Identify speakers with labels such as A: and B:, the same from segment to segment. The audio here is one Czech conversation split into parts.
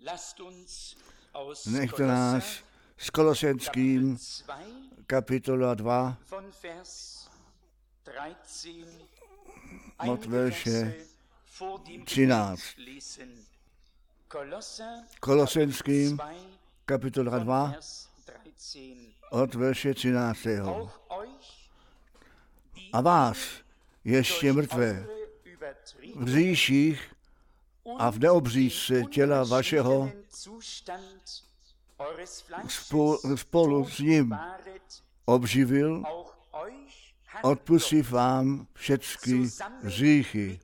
A: Nechte nás s Kolosenským, kapitola 2, od verše 13. Kolosenským, kapitola 2, od verše 13. A vás, ještě mrtvé, v hříších a v neobřízce těla vašeho spolu s ním obživil, odpustiv vám všechny hříchy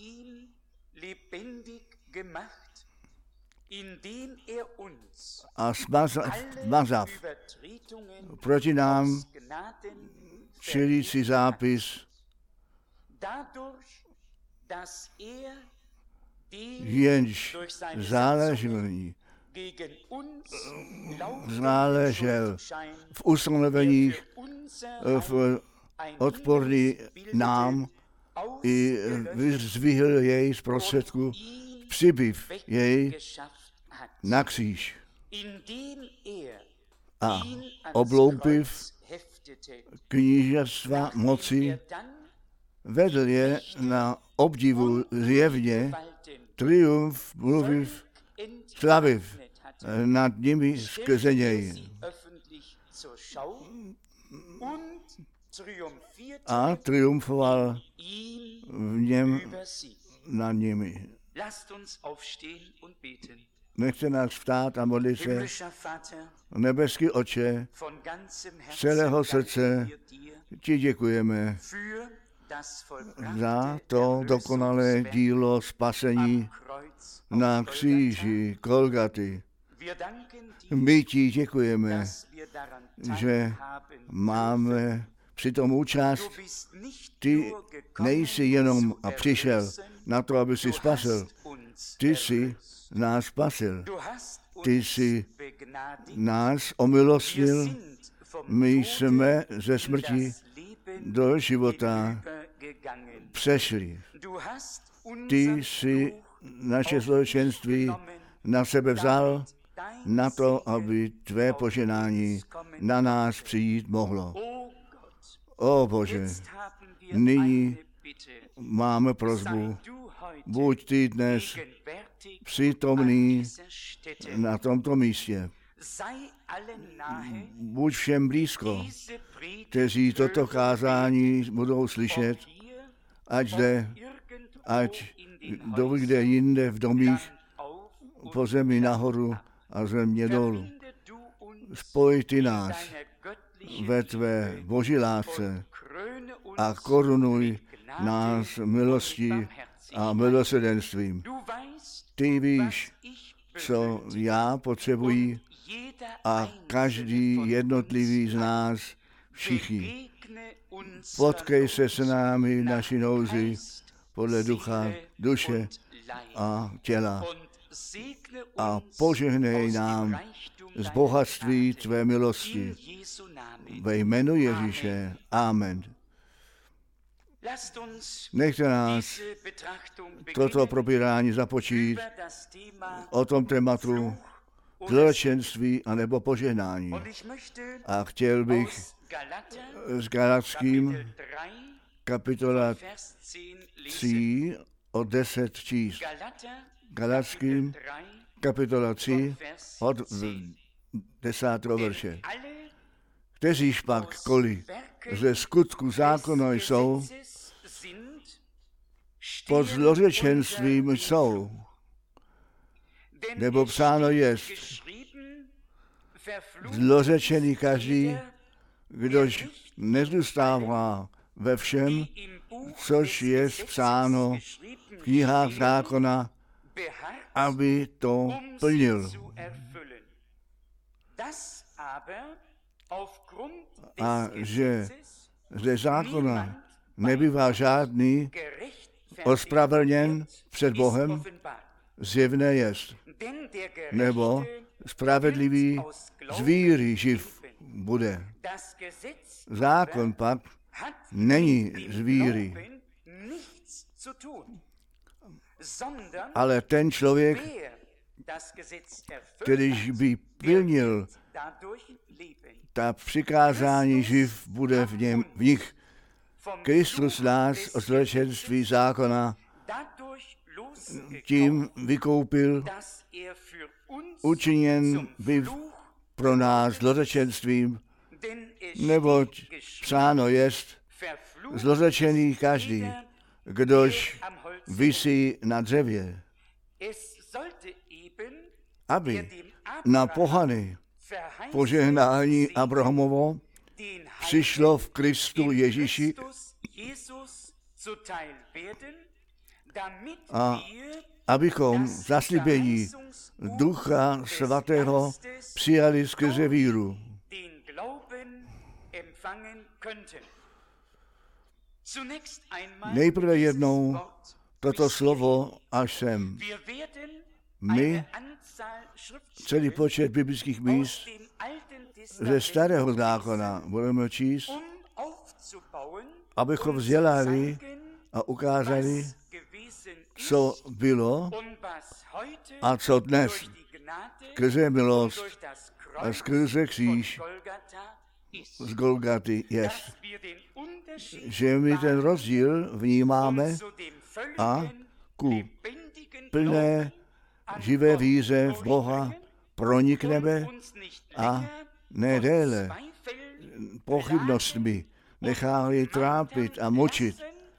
A: a smazav proti nám čelící zápis, jenž záležel v ustanoveních v odporný nám i vyzdvihl jej z prostředku, přibyv jej na kříž a obloupiv knížectva moci, vedl je na obdivu zjevně, triumf mluviv, slaviv nad nimi skrze něj. A triumfoval v něm nad nimi. Nechte nás vstát a modlit se. Nebeský Otče, z celého srdce ti děkujeme za to dokonalé dílo spasení na kříži Golgaty. My ti děkujeme, že máme při tom účast. Ty nejsi jenom a přišel na to, aby si spasil. Ty jsi nás spasil. Ty jsi nás omilostnil. My jsme ze smrti do života přešli. Ty jsi naše zločinství na sebe vzal na to, aby tvé poženání na nás přijít mohlo. O Bože, nyní máme prosbu, buď ty dnes přítomný na tomto místě. Buď všem blízko, kteří toto kázání budou slyšet, ať zde, ať kde jinde v domích, po zemi nahoru a země dolů. Spoj ty nás ve tvé boží lásce a korunuj nás milostí a milosrdenstvím. Ty víš, co já potřebuji a každý jednotlivý z nás, všichni. Potkej se s námi naši nouzi podle ducha, duše a těla a požehnej nám z bohatství tvé milosti. Ve jménu Ježíše. Amen. Nechte nás toto probírání započít o tom tématu zločinství anebo požehnání. A chtěl bych s Galatským kapitola 3 od 10 číst. Galatským kapitola 3 od 10. verše. Kteříž pak koli ze skutku zákona jsou, pod zlořečenstvím jsou, nebo psáno jest, zlořečený každý, kdož nezůstává ve všem, což je psáno v knihách zákona, aby to plnil. A že ze zákona nebývá žádný ospravedlněn před Bohem, zjevné jest. Nebo spravedlivý z víry živ bude. Zákon pak není z víry, ale ten člověk, Když by plnil ta přikázání, živ bude v nich. Kristus nás od zločenství zákona tím vykoupil, učiněn byl pro nás zločenstvím, neboť psáno jest, zlořečený každý, kdož visí na dřevě, aby na pohany požehnání Abrahamovo přišlo v Kristu Ježíši a abychom zaslíbení Ducha Svatého přijali skrze víru. Nejprve jednou toto slovo až sem. My celý počet biblických míst ze Starého zákona budeme číst, abychom vzdělali a ukázali, co bylo a co dnes skrze milost a skrze kříž z Golgaty jest. Že my ten rozdíl vnímáme a ku plné živé víře v Boha pronikneme a ne déle pochybnostmi nechali trápit a mučit.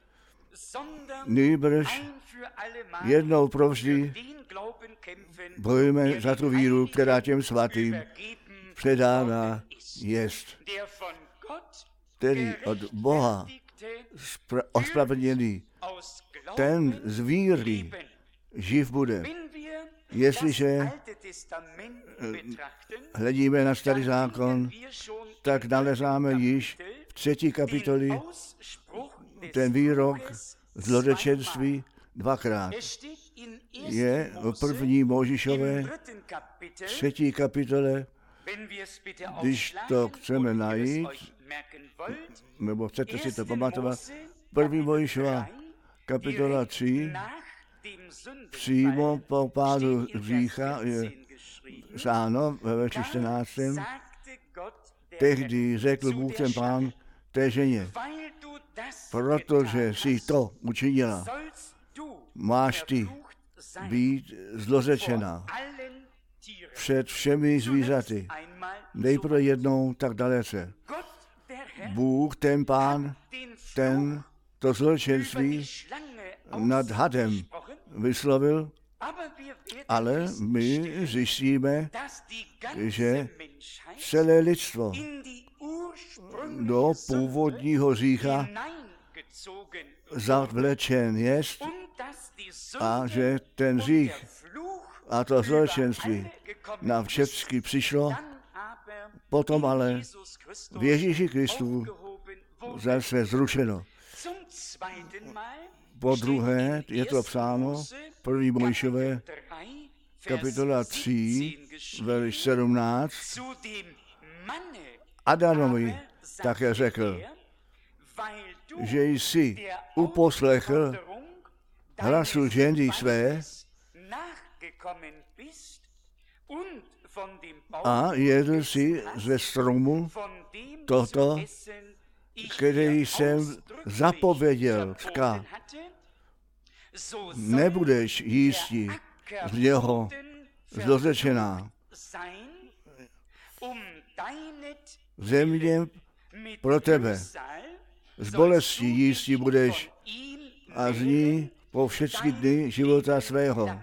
A: Nýbrž jednou provždy bojujeme za tu víru, která těm svatým předána jest. Tedy od Boha ospravedlněný, ten z víry živ bude. Jestliže hledíme na Starý zákon, tak nalezáme již v 3. kapitoli ten výrok zloděčenství dvakrát. Je v 1. Mojžišové 3. kapitole, když to chceme najít, nebo chcete si to pamatovat, 1. Mojžišova kapitola 3, přímo po pádu hřícha je psáno ve verši 14. Tehdy řekl Bůh ten Pán té ženě, protože jsi to učinila, máš ty být zlořečená před všemi zvířaty. Nejprve jednou tak dalece. Bůh, ten Pán, ten to zločenství nad hadem vyslovil, ale my zjistíme, že celé lidstvo do původního hřícha zavlečen jest a že ten hřích a to zločenství na všechny přišlo, potom ale v Ježíši Kristu zase zrušeno. Po druhé je to psáno 1. Mojžišové kapitola 3, verš 17. Adamovi také řekl, že jsi uposlechl hlasu ženy své a jedl si ze stromu toto, který jsem zapověděl, říká, nebudeš jísti z něho zlořečená. Země pro tebe. Z bolesti jísti budeš a z ní po všechny dny života svého.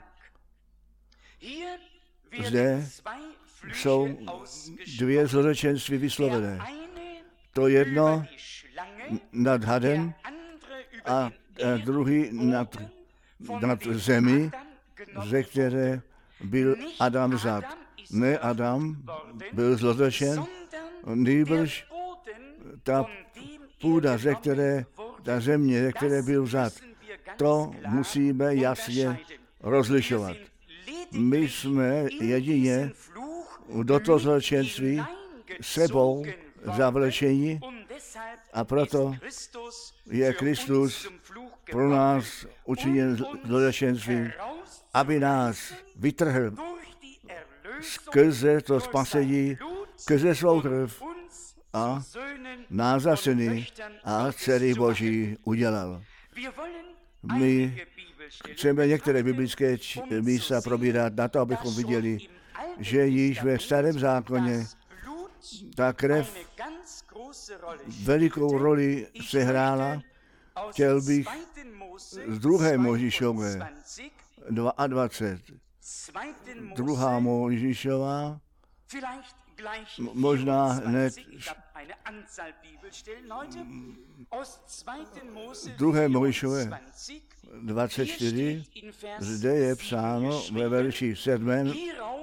A: Zde jsou dvě zlořečenství vyslovené. To jedno nad hadem a druhý nad zemi, ze které byl Adam vzat. Ne Adam byl zlořečen, nýbrž ta půda, ta země, ze které byl vzat. To musíme jasně rozlišovat. My jsme jedině do toho zločenství sebou zavlečení a proto je Kristus pro nás učiněn zločenstvím aby nás vytrhl skrze to spasení, skrze svou krev a nás za syny a dcery Boží udělal. My chceme některé biblické místa probírat na to, abychom viděli, že již ve Starém zákoně ta krev velikou roli sehrála. Chtěl bych z 2. Mojžíšové 22. 2. Mojžíšová, možná hned 2. Mojžíšové 24, zde je psáno ve verši 7.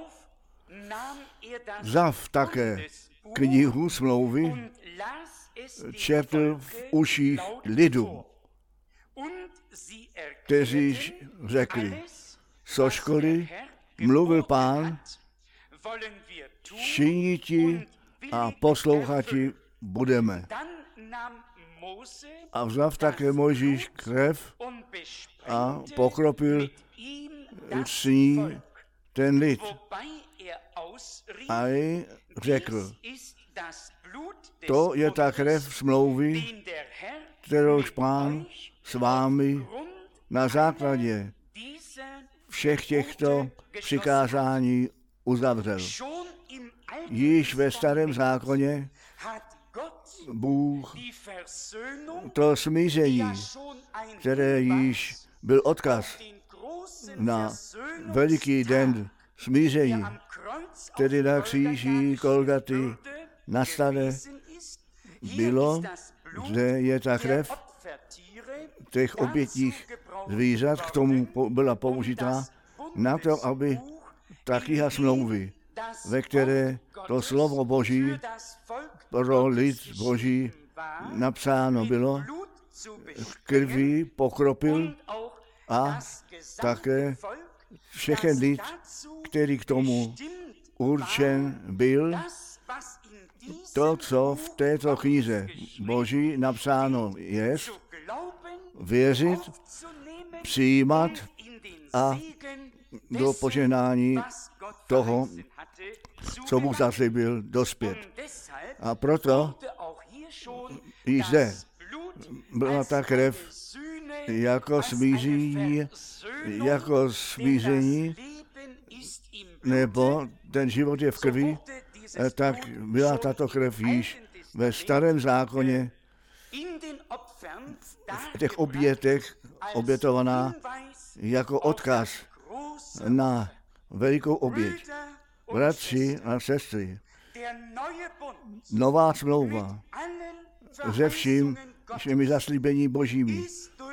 A: Vzav také knihu smlouvy, četl v uších lidu, kteří řekli, cožkoliv mluvil Pán, činiti a poslouchati budeme. A vzav také Mojžíš krev a pokropil s ní ten lid. A řekl, to je ta krev smlouvy, kterouž Pán s vámi na základě všech těchto přikázání uzavřel. Již ve Starém zákoně Bůh to smíření, které již byl odkaz na veliký den smíření, který na kříži Golgaty nastane, bylo, že je ta krev těch obětích zvířat, k tomu byla použitá na to, aby ta kniha smlouvy, ve které to slovo Boží pro lid Boží napsáno bylo, krví pokropil a také všechen lid, který k tomu určen byl, to, co v této knize Boží napsáno je, věřit, přijímat a do požehnání toho, co Bůh zaslíbil, dospět. A proto i zde byla ta krev jako smíření, nebo ten život je v krvi, tak byla tato krev již ve Starém zákoně v těch obětech obětovaná jako odkaz na velikou oběť. Bratři a sestry, nová smlouva se všemi zaslíbení Božími,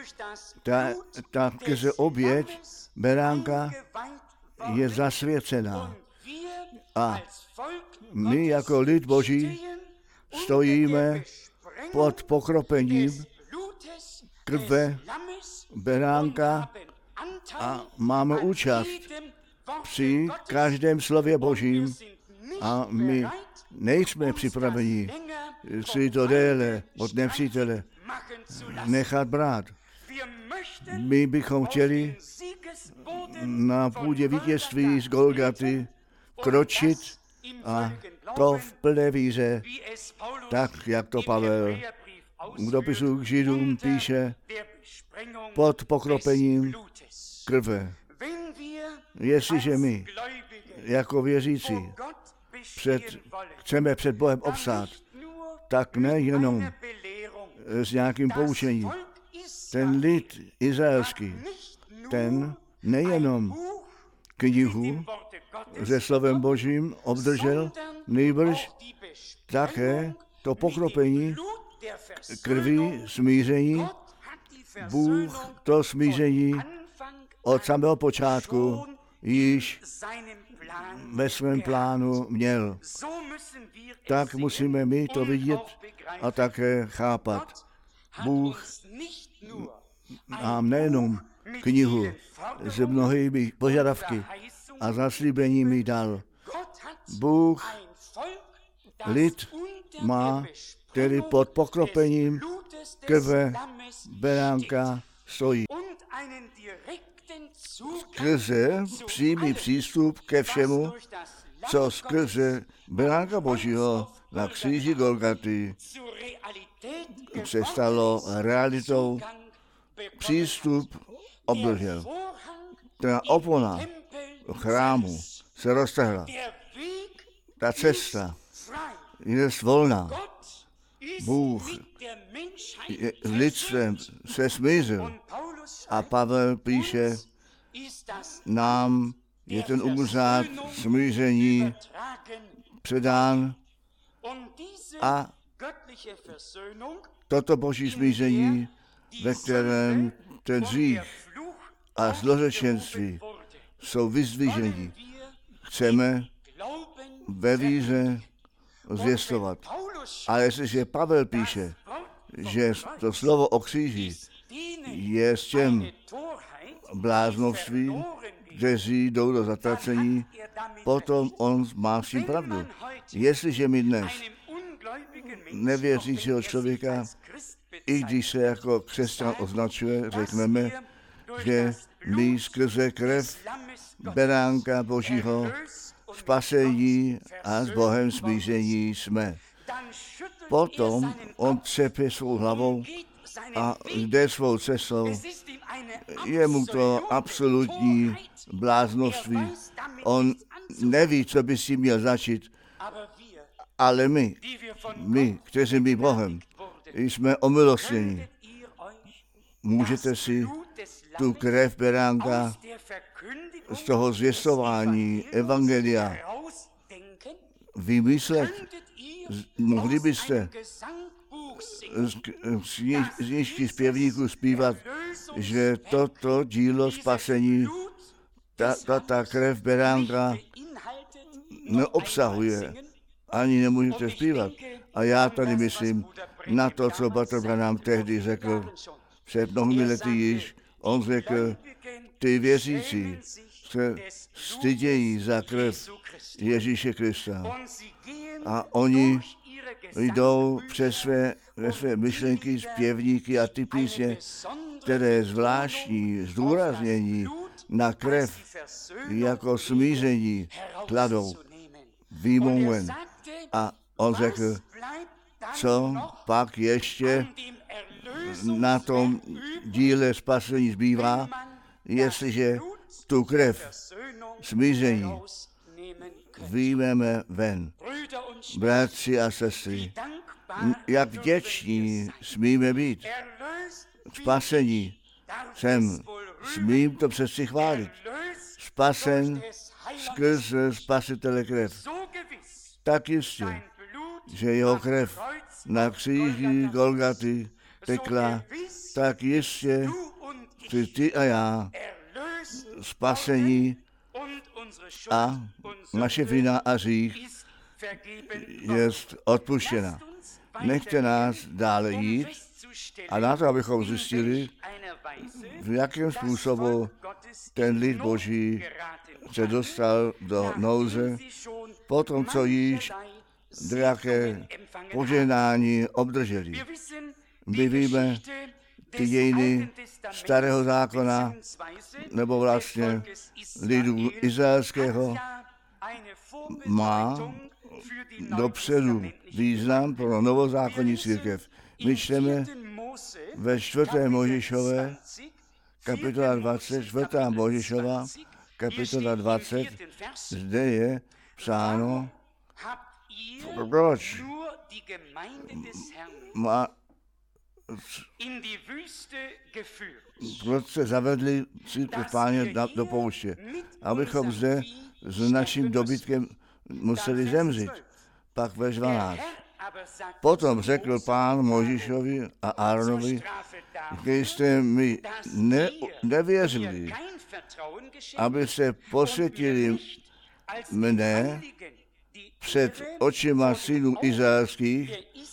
A: ta skrze oběť beránka je zasvěcená. A my jako lid Boží stojíme pod pokropením krve beránka a máme účast při každém slově Božím a my nejsme připraveni si to déle od nepřítele nechat brát. My bychom chtěli na půdě vítězství z Golgaty kročit a to v plné víře, tak jak to Pavel v dopisu k Židům píše, pod pokropením krve. Jestliže my jako věřící chceme před Bohem obstát, tak nejenom s nějakým poučením. Ten lid izraelský, ten nejenom knihu se slovem Božím obdržel, nejbrž také to pokropení krví smíření. Bůh to smíření od samého počátku již ve svém plánu měl. Tak musíme my to vidět a také chápat. Bůh nám nejenom knihu se mnohými požadavky a zaslíbeními dal. Bůh lid má, který pod pokropením krve beránka stojí. skrze přímý přístup ke všemu, co skrze Beránka Božího na kříži Golgaty se stalo realitou, přístup obdržel. Ta opona chrámu se roztrhla. Ta cesta je volná. Bůh s lidstvem se smířil. A Pavel píše, nám je ten úřad smíření předán a toto boží smíření, ve kterém ten hřích a zlořečenství jsou vyzdviženi, chceme ve víře zvěstovat. Ale jestliže Pavel píše, že to slovo o kříži je s těm bláznovství, kteří jdou do zatracení, potom on má s tím pravdu. Jestliže my dnes nevěřícího člověka, i když se jako křesťan označuje, řekneme, že my skrze krev Beránka Božího spasení a s Bohem smíření jsme. Potom on třepe svou hlavou a jde svou cestou. Je mu to absolutní bláznoství. On neví, co by si měl začít, ale my, kteří my Bohem, jsme omilostněni. Můžete si tu krev Beránka z toho zvěstování evangelia vymyslet. Mohli byste z knížky zpěvníků zpívat, že toto dílo spasení, ta krev Beránka neobsahuje, ani nemůžete zpívat. A já tady myslím na to, co Bratr Branham tehdy řekl, před mnohými lety již. On řekl, ty věřící se stydějí za krev Ježíše Krista. A oni jdou přes své myšlenky, zpěvníky a ty písně, které zvláštní zdůraznění na krev jako smíření kladou, výjmou ven. A on řekl, co pak ještě na tom díle spasení zbývá, jestliže tu krev smíření vyjmeme ven. Bratři a sestry, jak vděční smíme být. Spasení jsem, smím to přeci chválit. Spasen skrze spasitele krev. Tak jistě, že jeho krev na kříži Golgaty tekla, tak jistě ty a já spasení a naše vina a hřích jest odpuštěna. Nechte nás dále jít a na to, abychom zjistili, v jakém způsobu ten lid Boží se dostal do nouze, potom, co již jaké požehnání obdrželi. My víme ty dějiny Starého zákona, nebo vlastně lidu izraelského, má dopředu význam pro novozákonní církev. My čteme ve 4. Mojžišové, kapitola 20, 4. Mojžišova, kapitola 20, zde je psáno, proč se zavedli církev Páně do pouště, abychom zde s naším dobytkem museli zemřít. Pak ve 12. Potom řekl Pán Mojžišovi a Áronovi, když jste mi nevěřili, aby se posvětili mne před očima synů izraelských,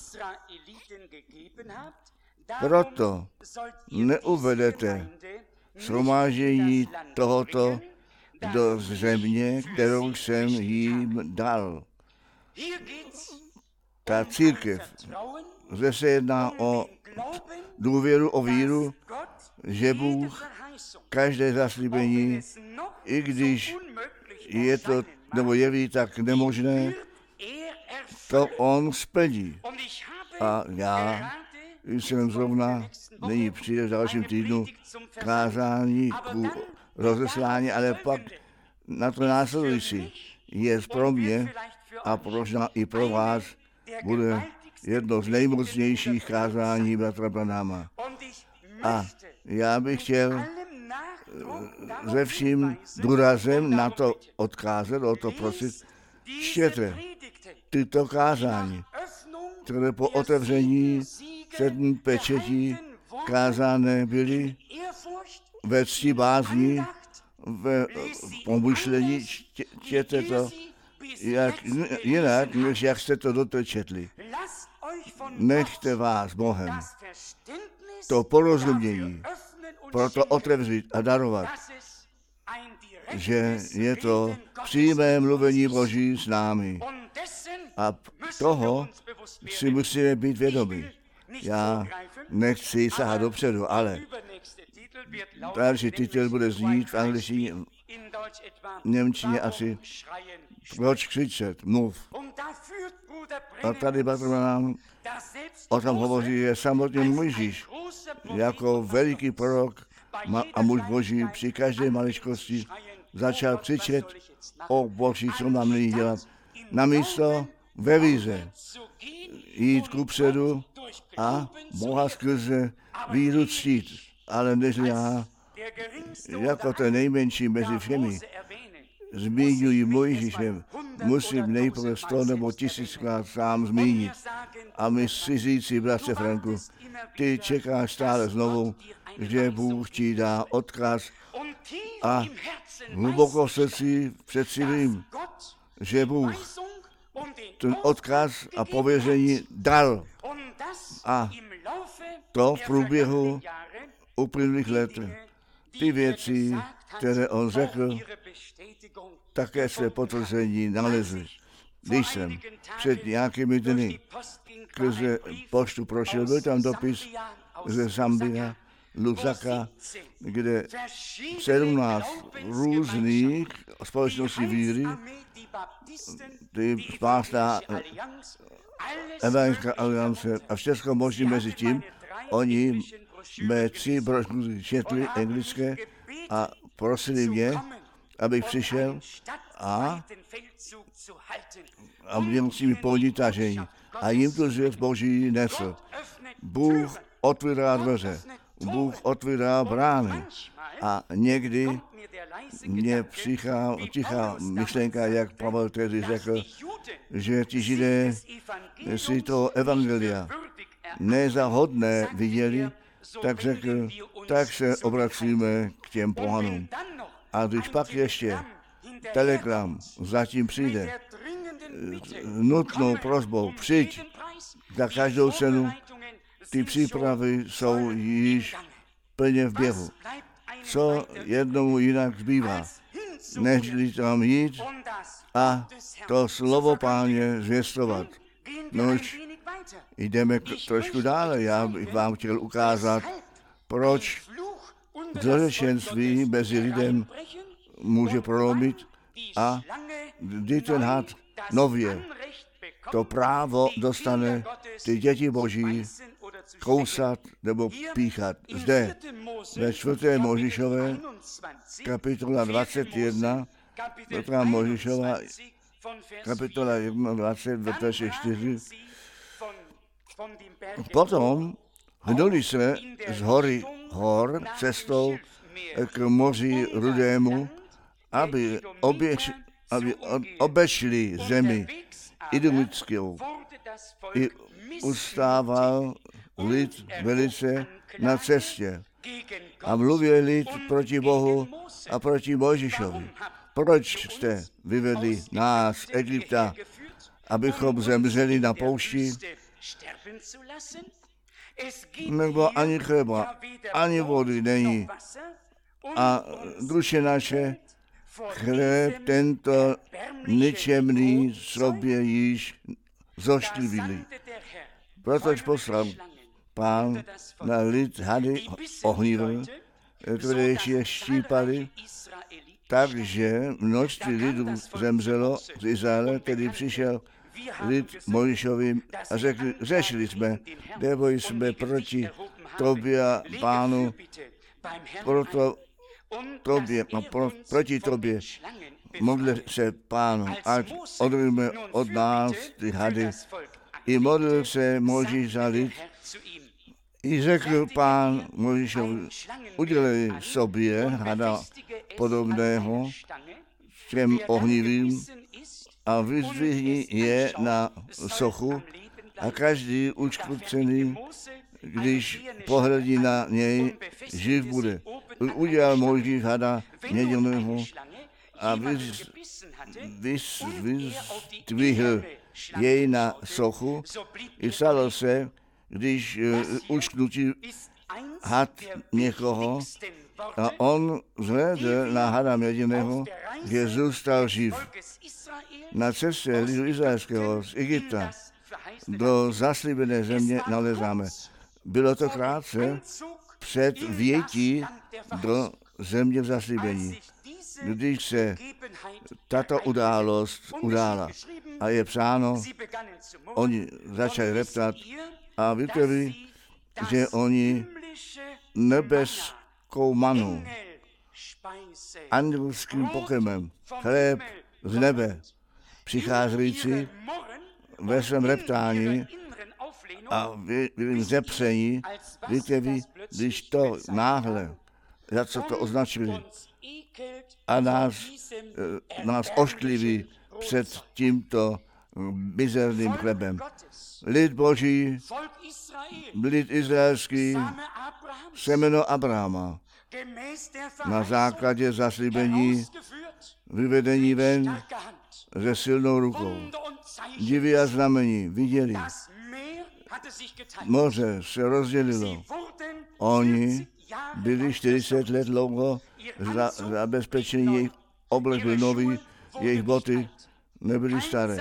A: proto neuvedete shromáždění tohoto do země, kterou jsem jim dal. ta církev, zde se jedná o důvěru, o víru, že Bůh každé zaslíbení, i když je to, nebo jeví tak nemožné, to on splní. A já jsem zrovna, nyní přijde v dalším týdnu kázání ku rozeslání, ale pak na to následující je pro mě a možná i pro vás bude jedno z nejmocnějších kázání bratra Branhama. A já bych chtěl ze vším důrazem na to odkázat, o to prosit, čtěte tyto kázání, které po otevření 7 pečetí kázané byly ve cti bázní, v pomyšlení, čtěte to jinak, než jak jste to doteď četli. Nechte vás Bohem to porozumění proto otevřít a darovat, že je to přímé mluvení Boží s námi. A toho si musíme být vědomi. Já nechci sahat dopředu, ale další titul bude znít v angličtině, v němčině asi proč křičet, mluv. A tady bratr nám o tom hovoří, je samotný Mojžíš jako veliký prorok a muž Boží při každé maličkosti začal křičet o Boží, co mám nyní dělat. Namísto ve víře jít kupředu a Boha skrze víru ctít, ale než já, jako ten nejmenší mezi všemi, zmíňuji Mojžíšem, musím nejprve 100 nebo 1000krát sám zmínit. A my si říci, bratře Franku, ty čekáš stále znovu, že Bůh ti dá odkaz a hluboko v srdci přeci vím, že Bůh ten odkaz a pověření dal. A to v průběhu uplynulých let ty věci, které on řekl, také své potvrzení nalezli. Když jsem před nějakými dny skrze poštu prošel, byl tam dopis ze Zambia, Lusaka, kde 17 různých společností víry, ty spásta Evangelická aliance a všechno možné mezi tím, oni mé 3 brožky četli anglické a prosili mě, abych přišel a měl s nimi podnitažení. A jim to zvěst Boží nesl. Bůh otvírá dveře, Bůh otvírá brány. A někdy mě přichá tichá myšlenka, jak Pavel tehdy řekl, že ti Židé si to evangelia nezahodné viděli, tak řekl, tak se obracíme k těm pohanům. A když pak ještě telegram zatím přijde nutnou prosbou, přijď za každou cenu, ty přípravy jsou již plně v běhu. Co jednomu jinak zbývá, než tam jít a to slovo Páně zvěstovat. Nož jdeme trošku dále. Já bych vám chtěl ukázat, proč zlořečenství mezi lidem může prolomit a kdy ten had nově to právo dostane ty děti Boží kousat nebo píchat. Zde ve 4. Mojžíšové kapitola 21, Petra Mojžíšova kapitola 21, verše 4. Potom hnuli se z hory hor cestou k moři Rudému, aby obešli zemi Idumickou. I ustával lid velice na cestě a mluvil lid proti Bohu a proti Mojžíšovi. Proč jste vyvedli nás z Egypta, abychom zemřeli na poušti? Nebo ani chleba, ani vody není. A duše naše, chléb tento ničemný sobě již zošklivili. Protož poslal Pán na lid hady ohnivl, které ještě štípali, takže množství lidů zemřelo z Izraele, tedy přišel lid Mojžišovi a řekli, řešili jsme, neboj jsme proti tobě a Pánu, proti tobě. Modli se Pánu, ať odvíme od nás ty hady. I modlil se Mojžíš za lid. I řekl Pán Mojžíšovi, udělej sobě hada podobného těm ohnivým a vyzdvihni je na sochu a každý uškvrcený, když pohledí na něj, živ bude. Udělal Mojžíš hada nedělného a vyzdvihl jej na sochu. I stalo se, když ušknutí had někoho a on zhlédl na hada měděného, že zůstal živ. Na cestě lidu izraelského z Egypta do zaslíbené země nalezáme. Bylo to krátce před vjetí do země v zaslíbení, když se tato událost udála. A je psáno, oni začali reptat a vytrvili, že oni nebeskou manu, andělským pokrmem, chléb z nebe, přicházející ve svém reptání a v zepření, víte, když to náhle, za co to označili, a nás oškliví před tímto mizerným chlebem. Lid Boží, lid izraelský, semeno Abrahama, na základě zaslíbení vyvedení ven se silnou rukou. Divy a znamení viděli. Moře se rozdělilo. Oni byli 40 let dlouho zabezpečení, jejich oblek byl nový, jejich boty nebyly staré.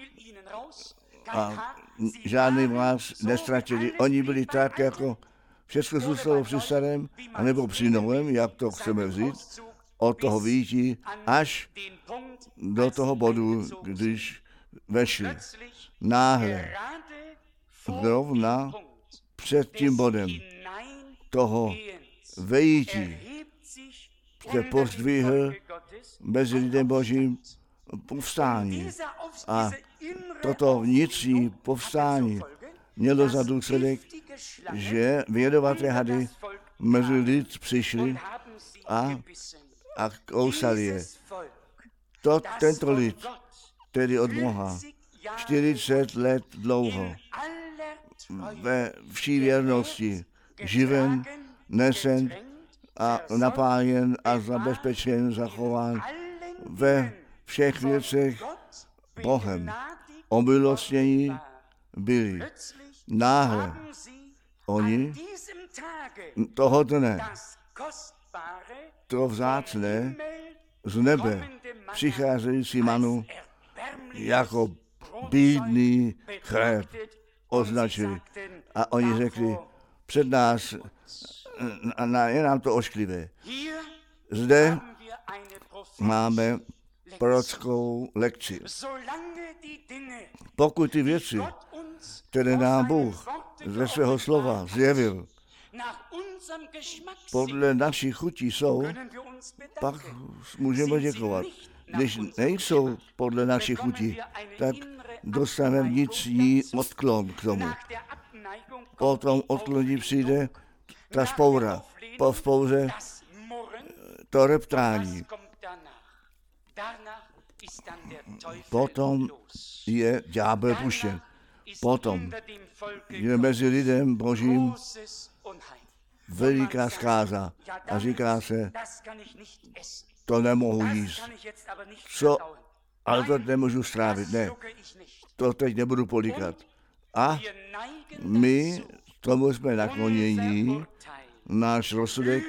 A: A žádný vás nestratili. Oni byli tak, jako všechno zůstalo při starém, anebo při novém, jak to chceme vzít, od toho výjití až do toho bodu, když vešli. Náhle, zrovna před tím bodem toho vejítí se pozdvihl mezi lidem Božím povstání. A toto vnitřní povstání mělo za důsledek, že vědovaté hady mezi lid přišli a kousali je. Tento lid, tedy od Boha, 40 let dlouho, ve vší věrnosti, živen, nesen a napájen a zabezpečen, zachován ve všech věcech Bohem. Omilostnění byli. Náhle oni toho dne to vzácné z nebe přicházející manu jako bídný chléb označili. A oni řekli, před nás je nám to ošklivé. Zde máme prorockou lekci. Pokud ty věci, které nám Bůh ze svého slova zjevil, podle našich chutí jsou, pak můžeme děkovat. Když nejsou podle našich chutí, tak dostaneme vnitřní odklon k tomu. Po tom odkloní přijde ta spoura. Po spouře to reptání. Potom je ďábel puštěn. Potom je mezi lidem Božím veliká zkáza a říká se, to nemohu jíst. Co? Ale to nemůžu strávit. Ne, to teď nebudu polikat. A my tomu jsme naklonění, náš rozsudek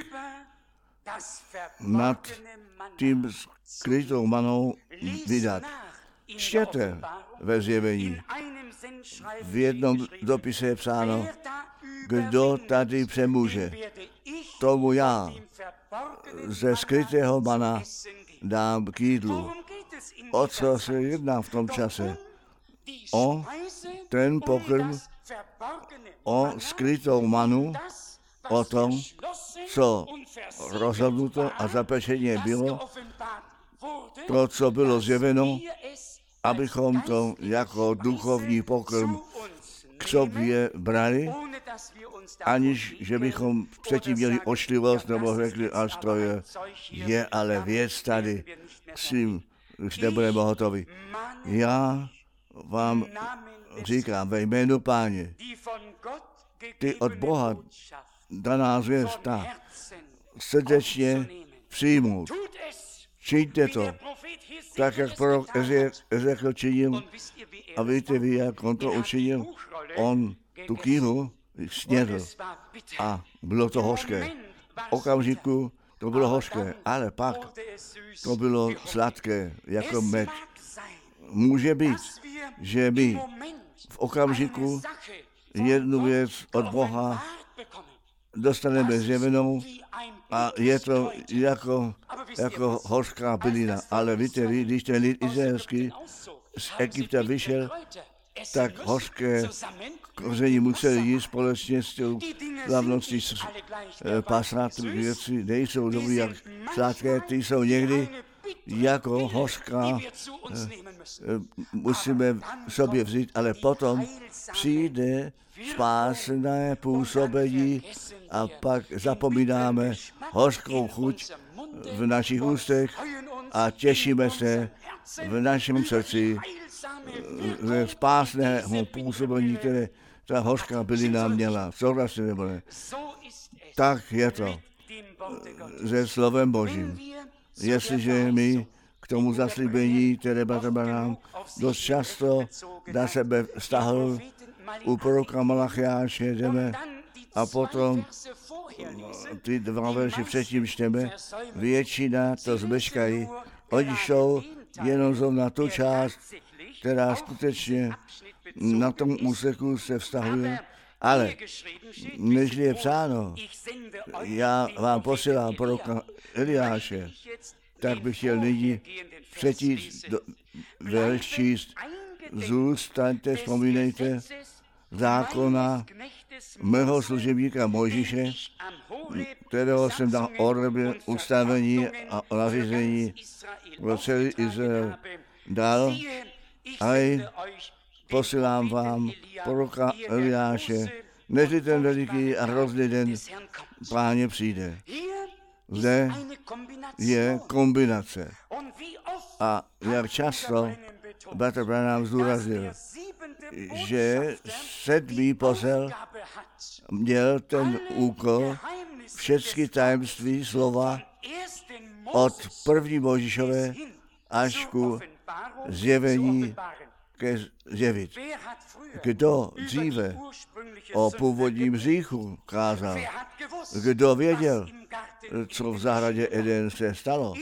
A: nad tím skrytou manou vydat. Čtěte ve zjevení. V jednom dopise je psáno, kdo tady přemůže, tomu já ze skrytého mana dám k jídlu. O co se jedná v tom čase? O ten pokrm, o skrytou manu, o tom, co rozhodnuto a zapečeně bylo, to, co bylo zjeveno, abychom to jako duchovní pokrm k sobě brali, aniž že bychom předtím měli ošklivost nebo řekli, až to je ale věc tady, s tím už nebudeme hotovi. Já vám říkám ve jménu Páně, ty od Boha daná zvěst, srdečně přijmout. Čiňte to, tak jak prorok Ezechiel činil, a víte vy, jak on to učinil, on tu kýhu snědl a bylo to hořké. V okamžiku to bylo hořké, ale pak to bylo sladké, jako med. Může být, že my v okamžiku jednu věc od Boha dostaneme zjevenou a je to jako hořká bylina. Ale víte, když ten lid izraelský z Egypta vyšel, tak hořké koření museli jíst společně s tou slavností pasát věci, nejsou dobrý jak sladké, ty jsou někdy jako hořká, musíme sobě vzít, ale potom přijde spásné působení a pak zapomínáme hořkou chuť v našich ústech a těšíme se v našem srdci ze spásného působení, které ta hořká bylina měla. Souhlasně nebo ne? Tak je to se slovem Božím. Jestliže my k tomu zaslíbení, které bratr Branham dost často na sebe vztahl, u proroka Malachiáše jdeme a potom ty dva verši předtím čteme, většina to zmeškají, oni jsou jenom zrovna tu část, která skutečně na tom úseku se vztahuje, ale než je psáno, já vám posílám proroka Eliáše, tak bych chtěl nyní přečíst verš číst. Zůstaňte, vzpomínejte zákona mého služebníka Mojžíše, kterého jsem dal Orebě ustavení a nařízení pro celý Izrael dal, a posílám vám proroka Eliáše, než ten veliký a hrozný den Páně přijde. Zde je kombinace. A jak často bratr Branham zdůraznil, že 7. posel měl ten úkol všechny tajemství slova od první Mojžíšové až ku zjevení ke zjevit. Kdo dříve o původním hříchu kázal? Kdo věděl, co v zahradě Eden se stalo?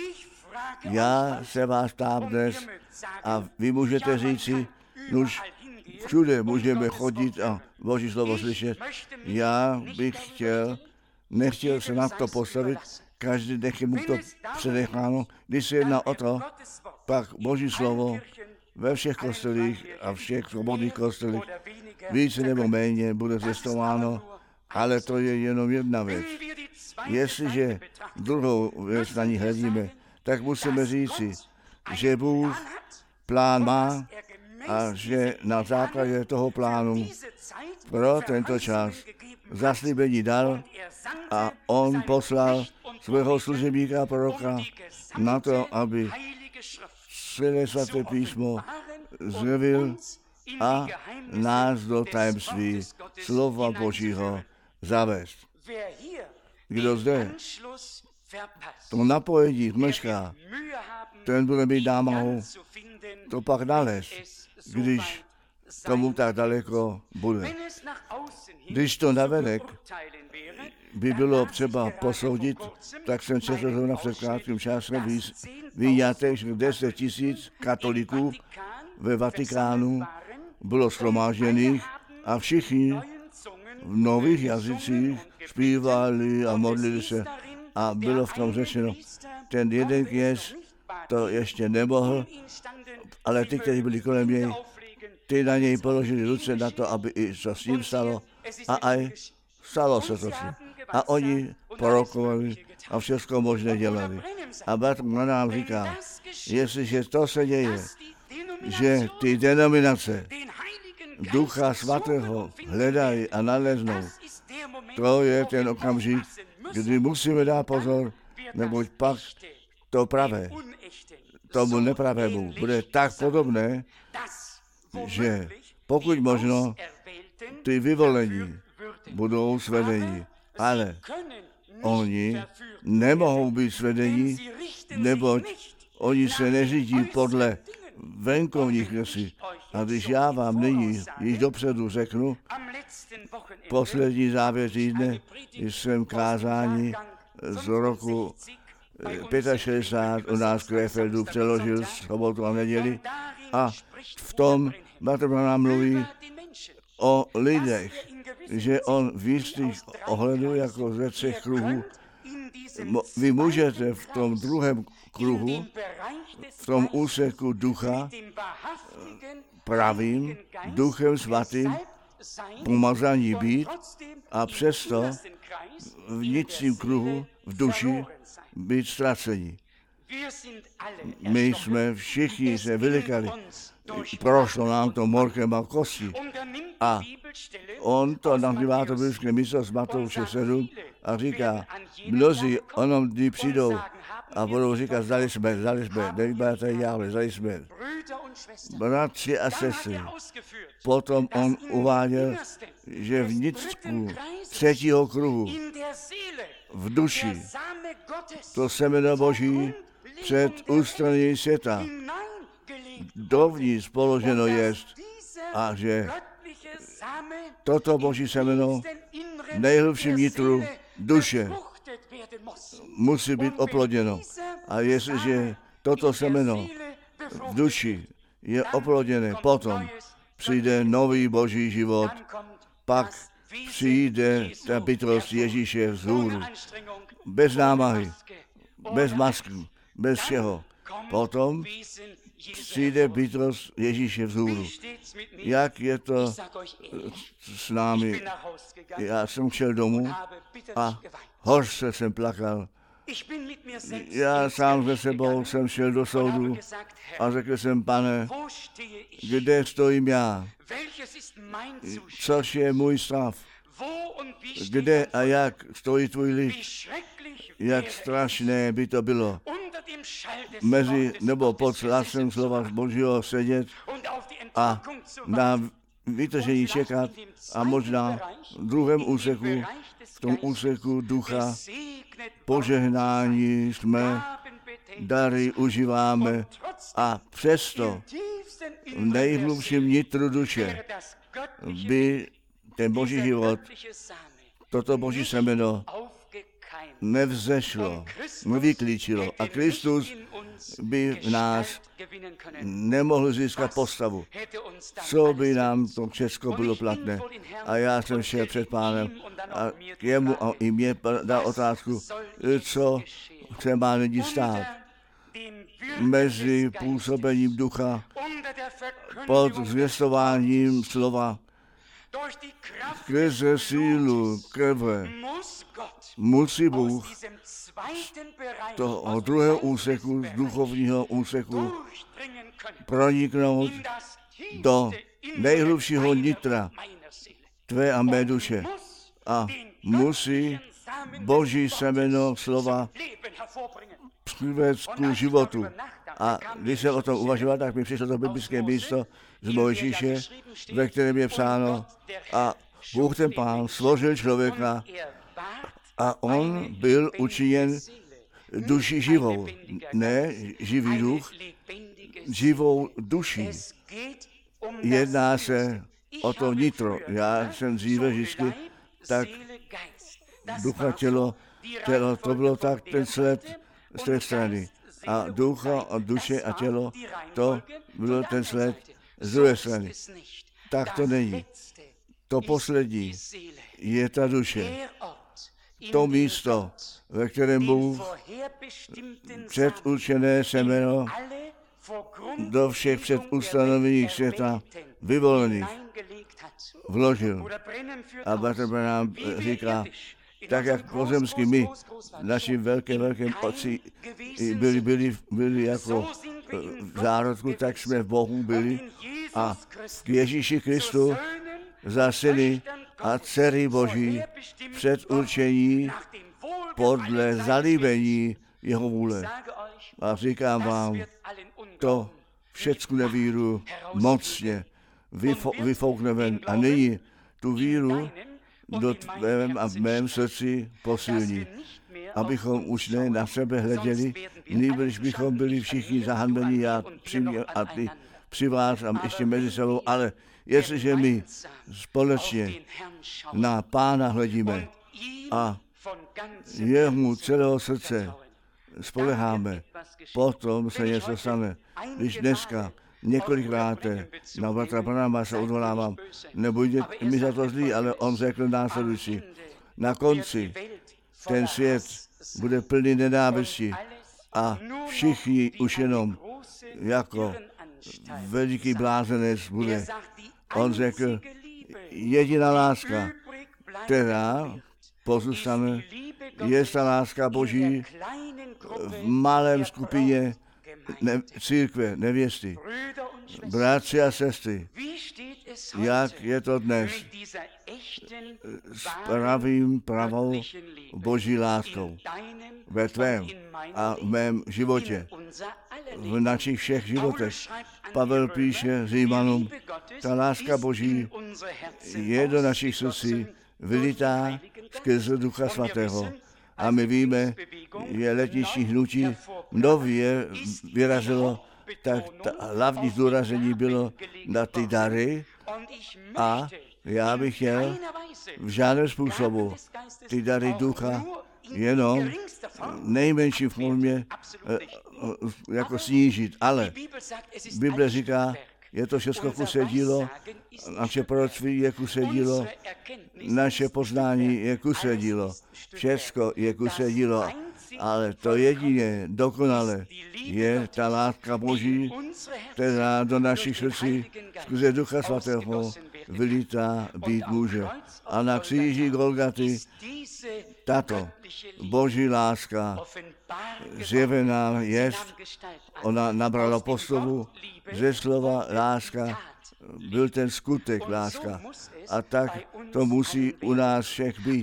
A: Já se vás ptám dnes a vy můžete říci, nuž všude můžeme chodit a Boží slovo slyšet. Já bych nechtěl se na to postavit, každý nech je mu to předecháno. Když se jedná o to, pak Boží slovo ve všech kostelích a všech svobodných kostelích více nebo méně bude testováno, ale to je jenom jedna věc. Jestliže druhou věc na ní hledíme, tak musíme říci, že Bůh plán má a že na základě toho plánu pro tento čas zaslíbení dal a on poslal svého služebníka proroka na to, aby svaté písmo zjevil a nás do tajemství slova Božího zavést. Kdo zde to napojení zmešká, ten bude mít námahu to pak nalézt, když tomu tak daleko bude. Když to navenek by bylo třeba posoudit, tak jsem četl zrovna před krátkým časem výňatek 10 000 katolíků ve Vatikánu bylo shromážděných a všichni v nových jazycích zpívali a modlili se a bylo v tom řečeno, ten jeden kněz to ještě nemohl, ale ty, kteří byli kolem něj, ty na něj položili ruce na to, aby i co s ním stalo a aj stalo se to s ním. A oni prorokovali a všechno možné dělali. A bratr nám říká, jestliže to se děje, že ty denominace Ducha Svatého hledají a naleznou, to je ten okamžik, kdy musíme dát pozor, neboť pak to pravé tomu nepravému bude tak podobné, že pokud možno ty vyvolení budou svedení, ale oni nemohou být svedení, neboť oni se neřídí podle venkovních věcí. A když já vám nyní již dopředu řeknu, poslední závěr týdne jsem kázání z roku 65 u nás v Krefeldu přeložil sobotu a neděli a v tom bratr nám mluví o lidech, že on v jistých ohledu jako ze 3 kruhů, vy můžete v tom druhém kruhu, v tom úseku ducha, pravým, duchem svatým, pomazaní být a přesto v vnitřním kruhu, v duši, být ztracení. My jsme všichni se vylekali, prošlo nám to morkem a kosti. A on to nazývá to biblické místo z Matouše 7 a říká, mnozí onom dní přijdou a budou říkat, zdali jsme, nejbáte jáhle, zdali jsme. Bratři a sestry, potom on uváděl, že v vnitřku 3. kruhu, v duši, to semeno Boží před ústraněním světa dovnitř položeno jest a že toto Boží semeno v nejhlubším nitru duše musí být oploděno. A jestliže toto semeno v duši je oploděné, potom přijde nový Boží život, pak přijde ta bytost Ježíše vzhůru. Bez námahy, bez masky, bez všeho. Potom přijde bytost Ježíše vzhůru. Jak je to s námi? Já jsem šel domů a hořce jsem plakal. Já sám ze sebou jsem šel do soudu a řekl jsem, Pane, kde stojím já? Což je můj stav? Kde a jak stojí tvůj lid? Jak strašné by to bylo mezi nebo pod hlasem slova Božího sedět a na vytržení čekat a možná v druhém úseku, v tom úseku ducha, požehnání jsme, dary užíváme a přesto v nejhlubším nitru duše by ten Boží život, toto Boží semeno nevzešlo, nevyklíčilo a Kristus by v nás nemohl získat postavu. Co by nám to všechno bylo platné? A já jsem šel před Pánem a k jemu a i mě dal otázku, co se má lidi stát mezi působením ducha pod zvěstováním slova skrze sílu krve musí Bůh toho druhého úseku, z duchovního úseku proniknout do nejhlubšího nitra tvé a mé duše a musí Boží semeno slova přivést k životu. A když jsem o tom uvažoval, tak mi přišlo to biblické místo z Mojžíše, ve kterém je psáno a Bůh ten Pán složil člověka a on byl učiněn duši živou, ne živý duch, živou duši. Jedná se o to nitro. Já jsem dříve vždycky tak ducha, tělo, to bylo tak ten sled z té strany. A ducha a duše a tělo, to bylo ten sled z druhé strany. Tak to není. To poslední je ta duše. To místo, ve kterém Bůh předurčené semeno do všech předustanovení světa vyvolených vložil. A Bratr Branham říká, tak jak pozemský my, naši velkém otci byli jako v zárodku, tak jsme v Bohu byli a k Ježíši Kristu za syny a dcery Boží předurčení podle zalíbení jeho vůle. A říkám vám, to všecku nevíru mocně vyfoukne ven. A nyní tu víru do tvém a v mém srdci posilní, abychom už ne na sebe hleděli, nýbrž bychom byli všichni zahanbeni a ty při vás a ještě mezi sebou, ale jestliže my společně na Pána hledíme a jemu celého srdce spoleháme, potom se něco stane. Když dneska několikrát na Bratra Branhama se odvolávám, nebuďte mi za to zlí, ale on řekl následující. Na konci ten svět bude plný nenávisti a všichni už jenom jako veliký blázenec bude. On řekl, jediná láska, která pozůstane, je ta láska Boží v malém skupině církve, nevěsty. Bratři a sestry, jak je to dnes s pravou Boží láskou ve tvém a v mém životě, v našich všech životech. Pavel píše Římanům, ta láska Boží je do našich srdcí vylitá skrze Ducha Svatého. A my víme, je letniční hnutí nově vyrazilo, tak hlavní zdůraznění bylo na ty dary a já bych chtěl v žádném způsobu ty dary ducha jenom nejmenší formě jako snížit, ale Bible říká, je to všechno kusé dílo, naše proroctví je kusé dílo, naše poznání je kusé dílo, všechno je kusé dílo, ale to jedině dokonale je ta láska Boží, která do našich srdcí skrze Ducha Svatého vylítá být může. A na kříži Golgaty tato Boží láska zjevená jest, ona nabrala poslovu ze slova láska, byl ten skutek láska. A tak to musí u nás všech být.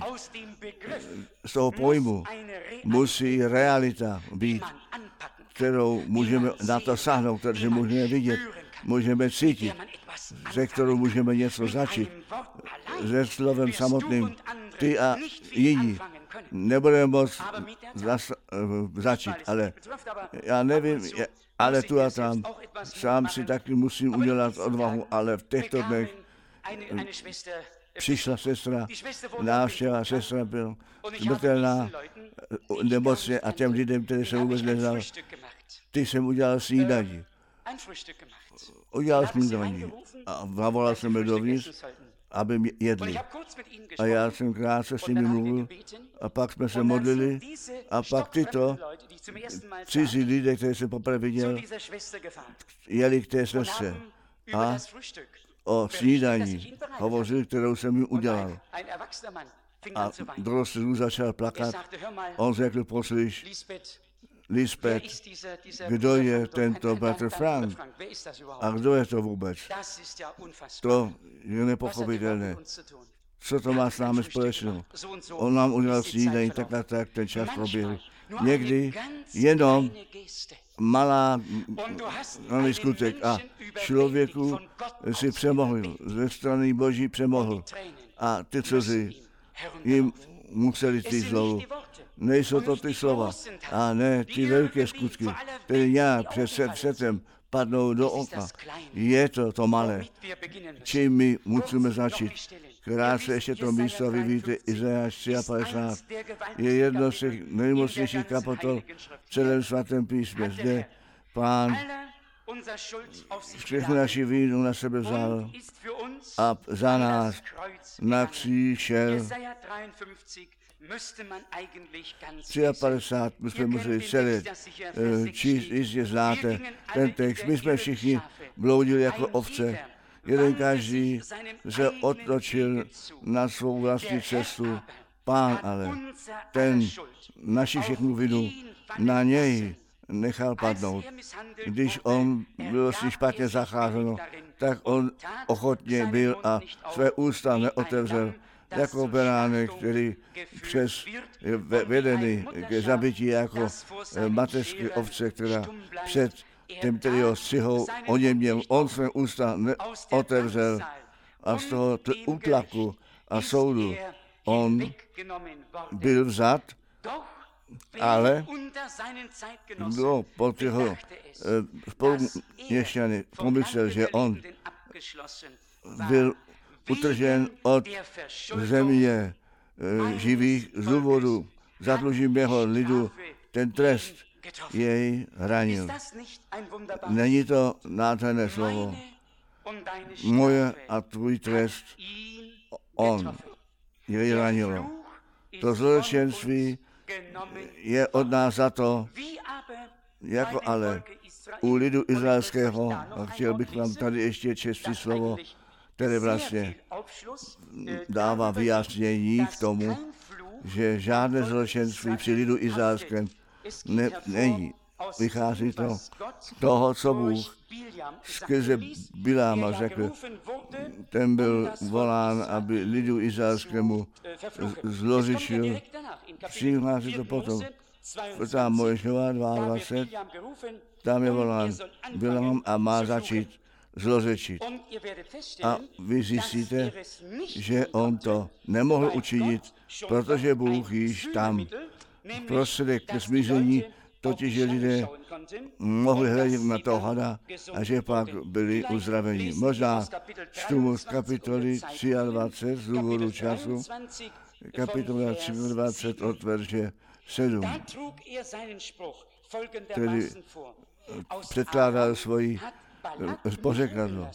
A: Z toho pojmu musí realita být, kterou můžeme na to sáhnout, protože můžeme vidět, můžeme cítit, ze kterou můžeme něco začít. Se slovem samotným, ty a jiní nebudeme moct začít, ale já nevím, ale tu a tam sám si taky musím udělat odvahu, ale v těchto dnech přišla sestra, návštěva sestra byla smrtelná, nemocně a těm lidem, který jsem vůbec neznal, ty jsem udělal snídaní. Udělal snídaní a zavolal jsem je dovnitř, aby jedli. A já jsem krátce s nimi mluvil a pak jsme se modlili a pak tyto cizí lidé, které jsem poprvé viděl, jeli k té sestře a o snídaní hovořili, kterou jsem jim udělal. A dorostlý začal plakat. On řekl, poslyš, Lisbeth, kdo je tento bratr Frank? A kdo je to vůbec? To je nepochopitelné. Co to má s námi společného? On nám udělal snídaní tak a tak, ten čas proběhl. Někdy jenom malý skutek a člověku si přemohl, ze strany Boží přemohl. A ty cizí jim museli ty znovu. Nejsou to ty slova, a ne ty velké skutky, které nějak před světem padnou do oka. Je to malé, čím my musíme začít. Krátce ještě to místo, vy víte, Izajáš 53, je jedno z těch nejmocnějších kapitol v celém svatém písmě. Zde Pán všechny naši vínu na sebe vzal a za nás na kříž šel. 53 bychom museli celé číst, jistě znáte ten text. My jsme všichni bloudili jako ovce. Jeden každý se otočil na svou vlastní cestu. Pán ale, ten naši všechnu vinu na něj nechal padnout. Když on byl si špatně zacházeno, tak on ochotně byl a své ústa neotevřel, jako beránek, který vedený ke zabití jako mateřské ovce, která před tím, který ho střihou, o něm měl, on své ústa neotevřel a z toho útlaku a soudu on byl vzat, ale bylo pod jeho spoluměšťany pomyslel, že on byl utržen od země živých z důvodu zadluživého lidu, ten trest jej ranil. Není to nádherné slovo? Moje a tvůj trest, on jej ranilo. To zločinství je od nás za to, jako ale u lidu izraelského, a chtěl bych vám tady ještě čestný slovo, které vlastně dává vyjasnění k tomu, že žádné zločinství při lidu izraelském není. Vychází to toho, co Bůh skrze Biláma řekl. Ten byl volán, aby lidu izraelskému zlořičil. Přihlásí to potom. Tam Mojžíšova 22, tam je volán Bilám a má začít zlořečit. A vy zjistíte, že on to nemohl učinit, protože Bůh již tam prostředek ke smíření, totiž že lidé mohli hledět na toho hada a že pak byli uzdraveni. Možná čtu z kapitoly 23 z důvodu času, kapitola 23 od verše 7, který předkládal svoji pořekadlo.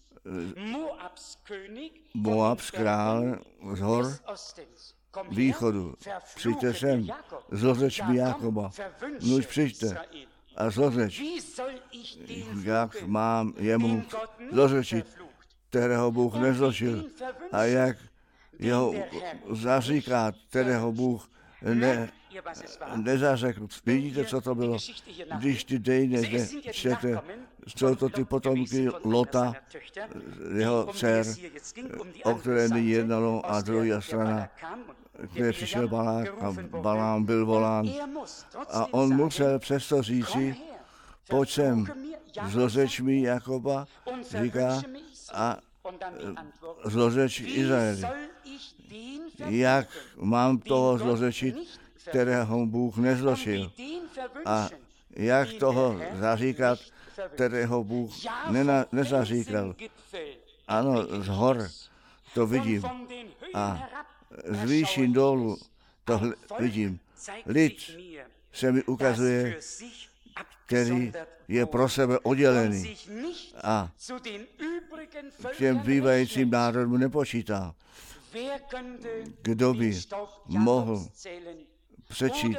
A: Moabs král z hor východu, přijďte sem, zlořeč mi Jákoba, nuž přijďte a zlořeč, jak mám jemu zlořečit, kterého Bůh nezložil a jak jeho zaříká, kterého Bůh nezařekl. Vidíte, co to bylo? Když ty dejny zde čtete, jsou to ty potomky Lota, jeho dcer, o které nyní jednalo, a druhá strana, kde přišel Balák a Balám byl volán. A on musel přesto říci, pojď sem, zlořeč mi Jakoba, říká, a zlořeč Izraeli. Jak mám toho zlořečit, kterého Bůh nezložil? A jak toho zaříkat, kterého Bůh nezaříkal? Ano, z hor to vidím. A z výšin dolů to vidím. Lid se mi ukazuje, který je pro sebe oddělený a k těm bývajícím národům nepočítá. Kdo by mohl přečít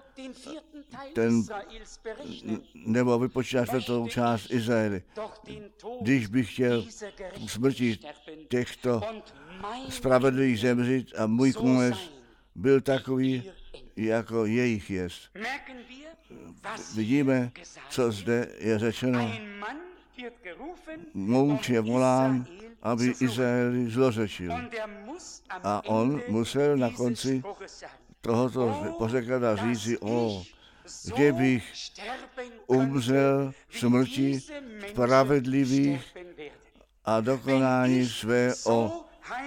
A: nebo vypočítat čtvrtou část Izraeli, když bych chtěl smrti těchto spravedlivých zemřít a můj konec byl takový, jako jejich jest. Vidíme, co zde je řečeno. Muž je volán, aby Izraeli zlořečil. A on musel na konci tohoto pořekadla říci, že bych umřel smrti spravedlivých a dokonání svého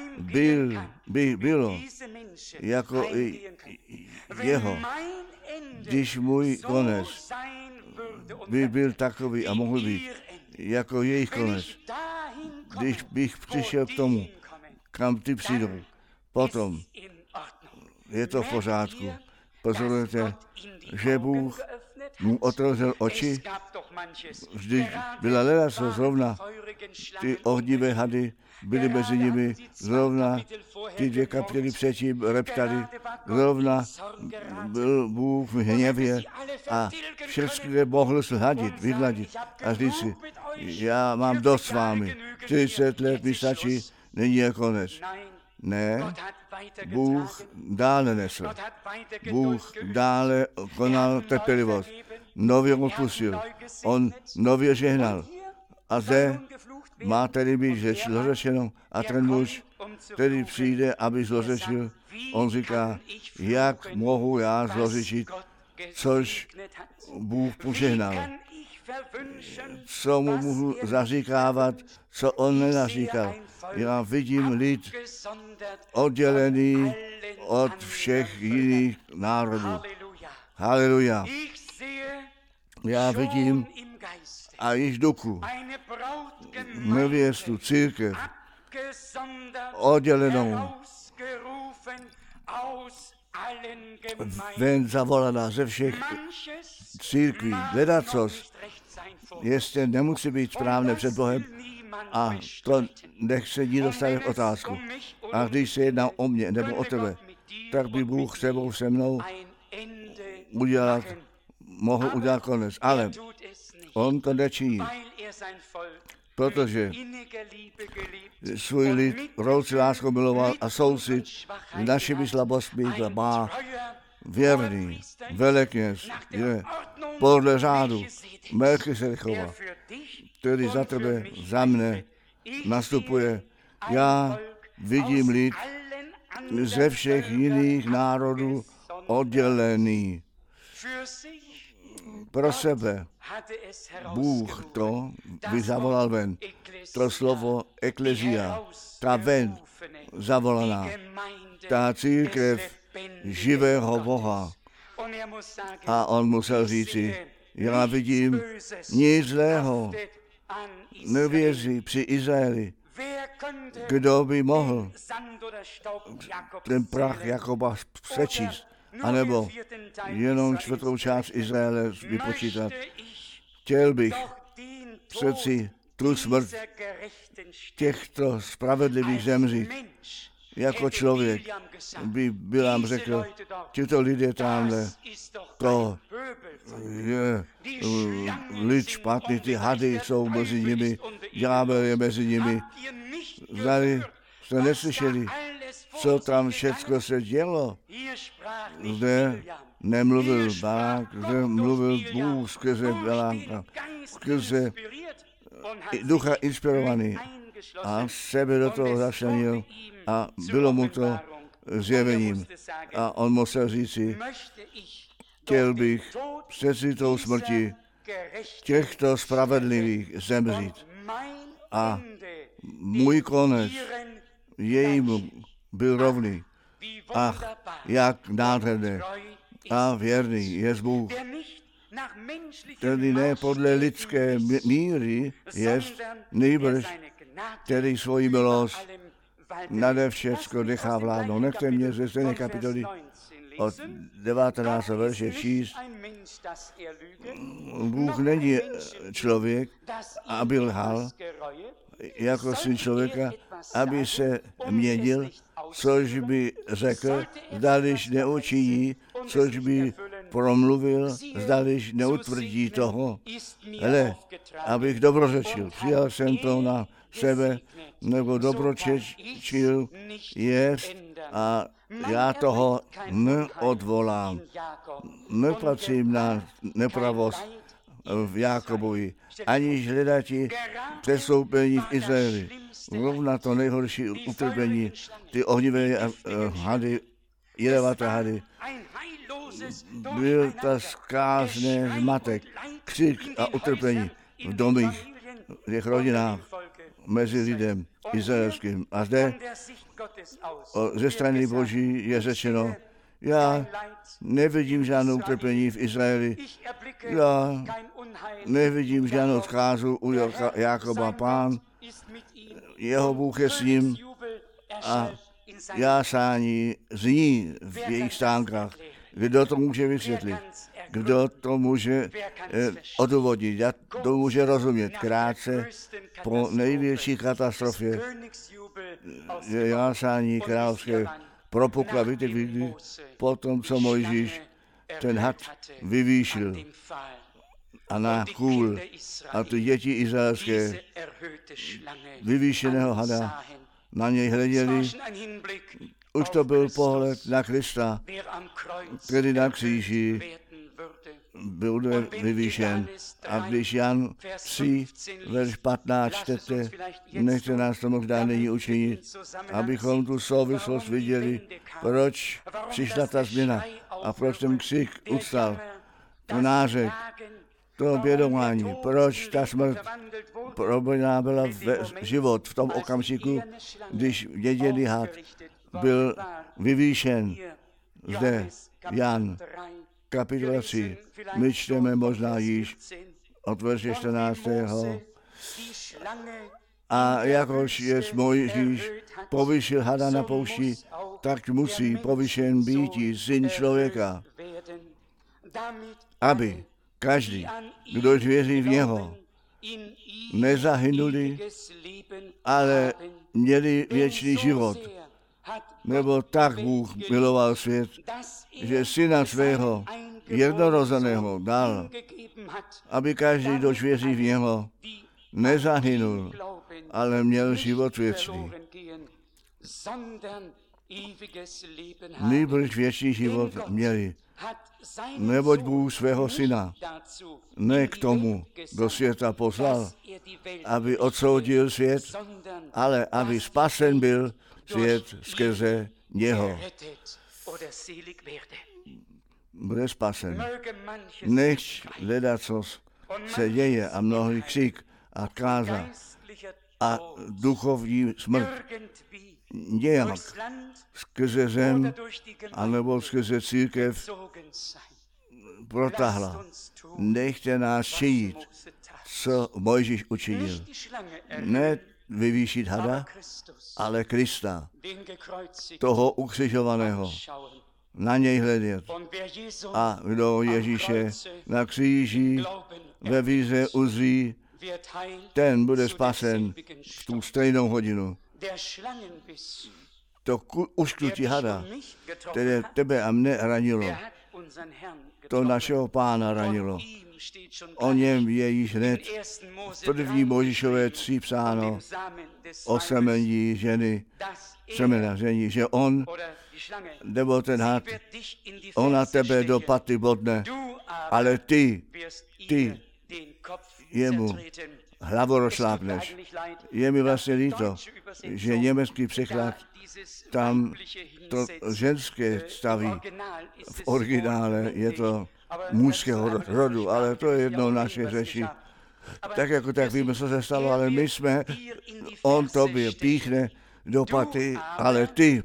A: bylo jako i jeho, když můj konec by byl takový a mohl být jako jejich konec. Když bych přišel k tomu, kam ty přijdou, potom je to v pořádku. Pozorujete, že Bůh mu otevřel oči. Vždyť byla ledacos, zrovna ty ohnivé hady byly mezi nimi, zrovna ty 2 kapitoly předtím reptali, zrovna byl Bůh v hněvě a všechny mohl vyhladit a říct si, já mám dost s vámi, 40 let mi stačí, není je konec. Ne, Bůh dále nesl. Bůh dále konal trpělivost. Nově odpustil. On nově žehnal. A zde má tedy být zlořečeno a ten muž, který přijde, aby zlořečil, on říká, jak mohu já zlořečit, což Bůh požehnal. Co mu mohu zaříkávat, co on nenaříkal. Já vidím lid oddělený od všech jiných národů. Haleluja. Já vidím a již duchu nevěstu, církev, oddělenou, ven zavolaná ze všech církví. Ledacos, jestli nemusí být správné před Bohem a to nechce nikdo stavit otázku. A když se jedná o mě nebo o tebe, tak by Bůh sebou se mnou mohl udělat konec. Ale on to nečiní, protože svůj lid vroucí láskou miloval a soucit s našimi slabostmi má věrný velekněz, je podle řádu Melchisedekova, který za tebe, za mne nastupuje. Já vidím lid ze všech jiných národů oddělený. Pro sebe Bůh to zavolal ven. To slovo eklezia, ta ven zavolaná, ta církev živého Boha. A on musel říci, já vidím nic zlého, nevěří při Izraeli. Kdo by mohl ten prach Jakoba přečíst, anebo jenom 4. část Izraele vypočítat. Chtěl bych přeci tu smrt těchto spravedlivých zemřít. Jako člověk by nám řekl, tyto lidé tamhle, to je lid špatný, ty hady jsou mezi nimi, ďábel je mezi nimi. Zdali jste neslyšeli, co tam všecko se dělo. Zde nemluvil Balák, zde mluvil Bůh skrze Baláka, skrze ducha inspirovaný a sebe do toho začlenil a bylo mu to zjevením. A on musel říci, chtěl bych přeci tou smrti těchto spravedlivých zemřít. A můj konec jejímu byl rovný. Ach, jak nádherné a věrný je Bůh, který ne podle lidské míry je, nýbrž, který svoji milost nade všecko nechá vládnout. Nechte mě ze stejné kapitoly od 19. verše číst. Bůh není člověk, aby lhal, jako syn člověka, aby se měnil, což by řekl, zdališ neučiní, což by promluvil, zdališ neutvrdí toho. Hele, abych dobrořečil, přijal jsem to na sebe, nebo dobročečil jest a já toho neodvolám. Nepatřím na nepravost v Jákobovi, aniž hledati přestoupení v Izraeli. Rovna to nejhorší utrpení, ty ohnivé hady, jedovaté hady. Byl to zkázný zmatek, křik a utrpení v domích, v těch rodinách, mezi lidem izraelským. A zde ze strany Boží je řečeno, já nevidím žádnou utrpení v Izraeli, já nevidím žádnou zkázu u Jákoba. Pán, jeho Bůh je s ním a jásání zní v jejich stánkách. Kdo to může vysvětlit? Kdo to může odůvodnit, jak to může rozumět krátce po největší katastrofě jásání královské propukla bitevy, po tom, co Mojžíš ten had vyvýšil a na kůl a ty děti izraelské vyvýšeného hada na něj hleděli. Už to byl pohled na Krista, který na kříži byl vyvýšen. A když Jan 3, verš 15 čtete, nechte nás to možná nyní učinit, abychom tu souvislost viděli, proč přišla ta změna a proč ten křik ustal, to nářek, to obědování, proč ta smrt proměná byla v život v tom okamžiku, když děděný had byl vyvýšen. Zde Jan, kapitola 3, my čteme možná již od verše 14. A jakož je Mojžíš povyšil hada na poušti, tak musí povyšen být syn člověka, aby každý, kdo věří v něho, nezahynuli, ale měli věčný život. Nebo tak Bůh miloval svět, že syna svého jednorozeného dal, aby každý, kdo věří v něho, nezahynul, ale měl život věčný. Nýbrž věčný život měli, neboť Bůh svého syna ne k tomu do světa poslal, aby odsoudil svět, ale aby spasen byl svět skrze něho. Bude spasen. Nechť ledacos se děje a mnohý křik a káza a duchovní smrt nějak skrze zem anebo skrze církev protahla. Nechte nás činit, co Mojžíš učinil. Ne vyvýšit hada, ale Krista, toho ukřižovaného. Na něj hledět. A kdo Ježíše na kříži ve víře uzří, ten bude spasen v tu stejnou hodinu. To ušklutí hada, které tebe a mne ranilo, to našeho Pána ranilo. O něm je již hned v první Mojžíšové 3 psáno o semení ženy, semena žení, že on, nebo ten had, ona tebe do paty bodne, ale ty jemu hlavu rozšlápneš. Je mi vlastně líto, že německý překlad tam to ženské staví. V originále je to mužského rodu, ale to je jednou naše řeči. Tak jako tak víme, co se stalo, ale my jsme, on tobě píchne do paty, ale ty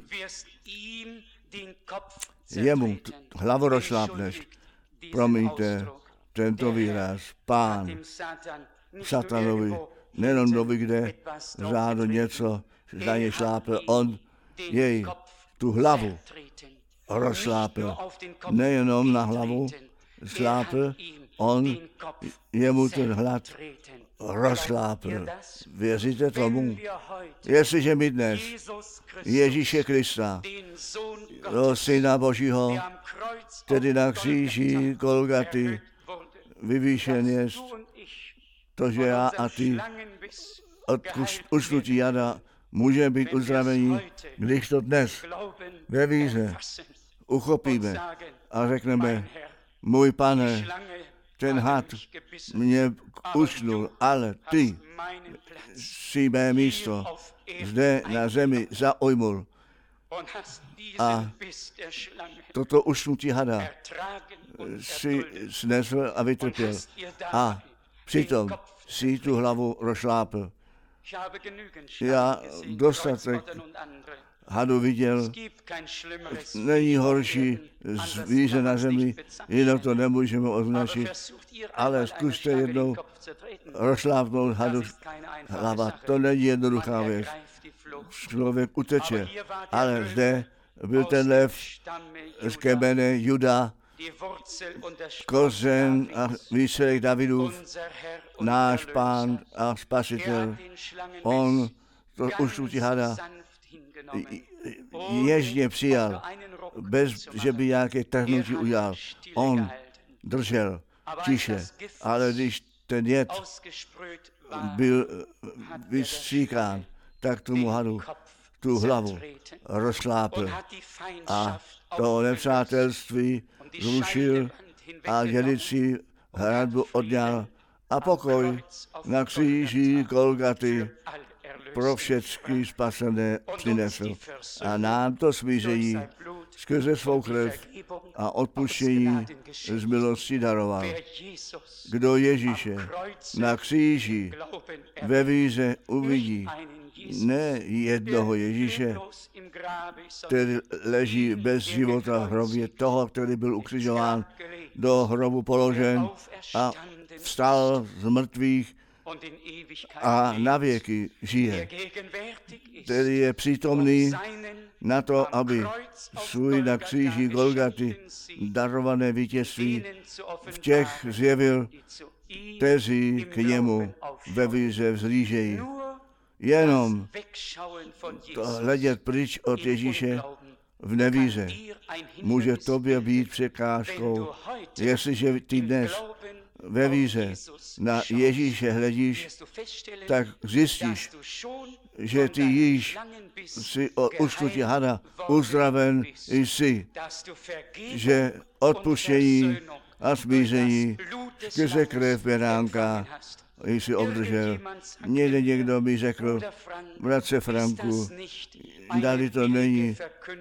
A: jemu hlavu rozšlápneš. Promiňte tento výraz. Pán satanovi nejenom doby, kde zádu něco za ně šlápl, on jej tu hlavu rozšlápl. Nejenom na hlavu šlápl, on jemu ten hlad rozšlápl. Věříte tomu? Jestliže my dnes Ježíše Krista, Syna Božího, tedy na kříži Golgaty, vyvýšen jest, to, že já a ty od ušlutí jada může být uzdravení, když to dnes ve víře uchopíme a řekneme, můj Pane, ten had mě ušlul, ale ty si mé místo zde na zemi zaujmul a toto ušlutí hada si snesl a vytrpěl a přitom si tu hlavu rozšlápl. Já dostatek hadu viděl, není horší zvíře na zemi, jinak to nemůžeme označit, ale zkuste jednou rozšlápnout hadu hlava. To není jednoduchá věc. Člověk uteče, ale zde byl ten lev z kmene Juda, kořen a výsledek Davidův, náš Pán a Spasitel. On to uštutí hada ježně přijal, bez že by nějaké trhnutí udělal. On držel tiše, ale když ten jed byl vystříkán, tak tomu hadu tu hlavu rozklápil a to nepřátelství zrušil a dělicí hradbu odňal a pokoj na kříži Golgaty pro všechny spasené přinesl. A nám to smíření skrze svou krev a odpuštění z milosti daroval. Kdo Ježíše na kříži ve víře uvidí, ne jednoho Ježíše, který leží bez života v hrobě, toho, který byl ukřižován, do hrobu položen a vstal z mrtvých a navěky žije, který je přítomný na to, aby svůj na kříži Golgaty darované vítězství v těch zjevil, kteří k němu ve víře vzhlížejí. Jenom to hledět pryč od Ježíše v nevíře může tobě být překážkou. Jestliže ty dnes ve víře na Ježíše hledíš, tak zjistíš, že ty již jsi od uštutí hada uzdraven jsi, že odpuštění a smíření skrze krev beránka jsi obdržel. Někdo mi řekl, bratře Franku, dali to není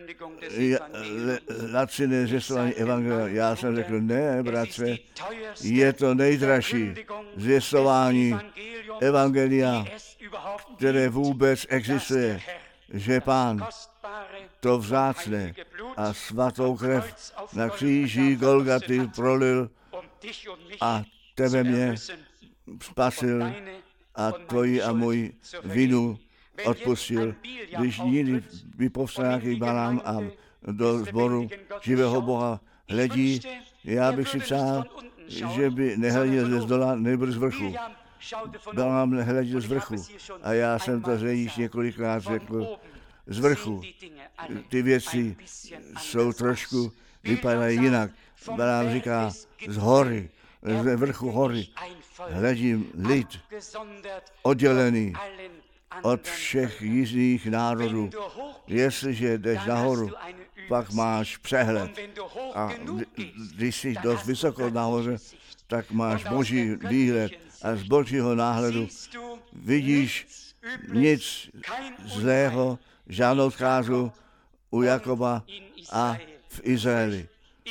A: laciné zvěstování evangelia. Já jsem řekl, ne, bratře, je to nejdražší zvěstování evangelia, které vůbec existuje, že Pán to vzácné a svatou krev na kříži Golgaty prolil a tebe mě spasil a tvoji a můj vinu odpustil. Když jiný vypovstal nějaký balám a do sboru živého Boha hledí, já bych si přál, že by nehleděl ze zdola, nebo z vrchu. Balám hleděl z vrchu. A já jsem to již několikrát řekl. Z vrchu ty věci jsou trošku, vypadají jinak. Balám říká z hory, z vrchu hory. Hledím lid oddělený od všech jiných národů. Jestliže jdeš nahoru, pak máš přehled. A když jsi dost vysoko nahoře, tak máš boží výhled. A z božího náhledu vidíš nic zlého, žádnou zkázu u Jakoba a v Izraeli.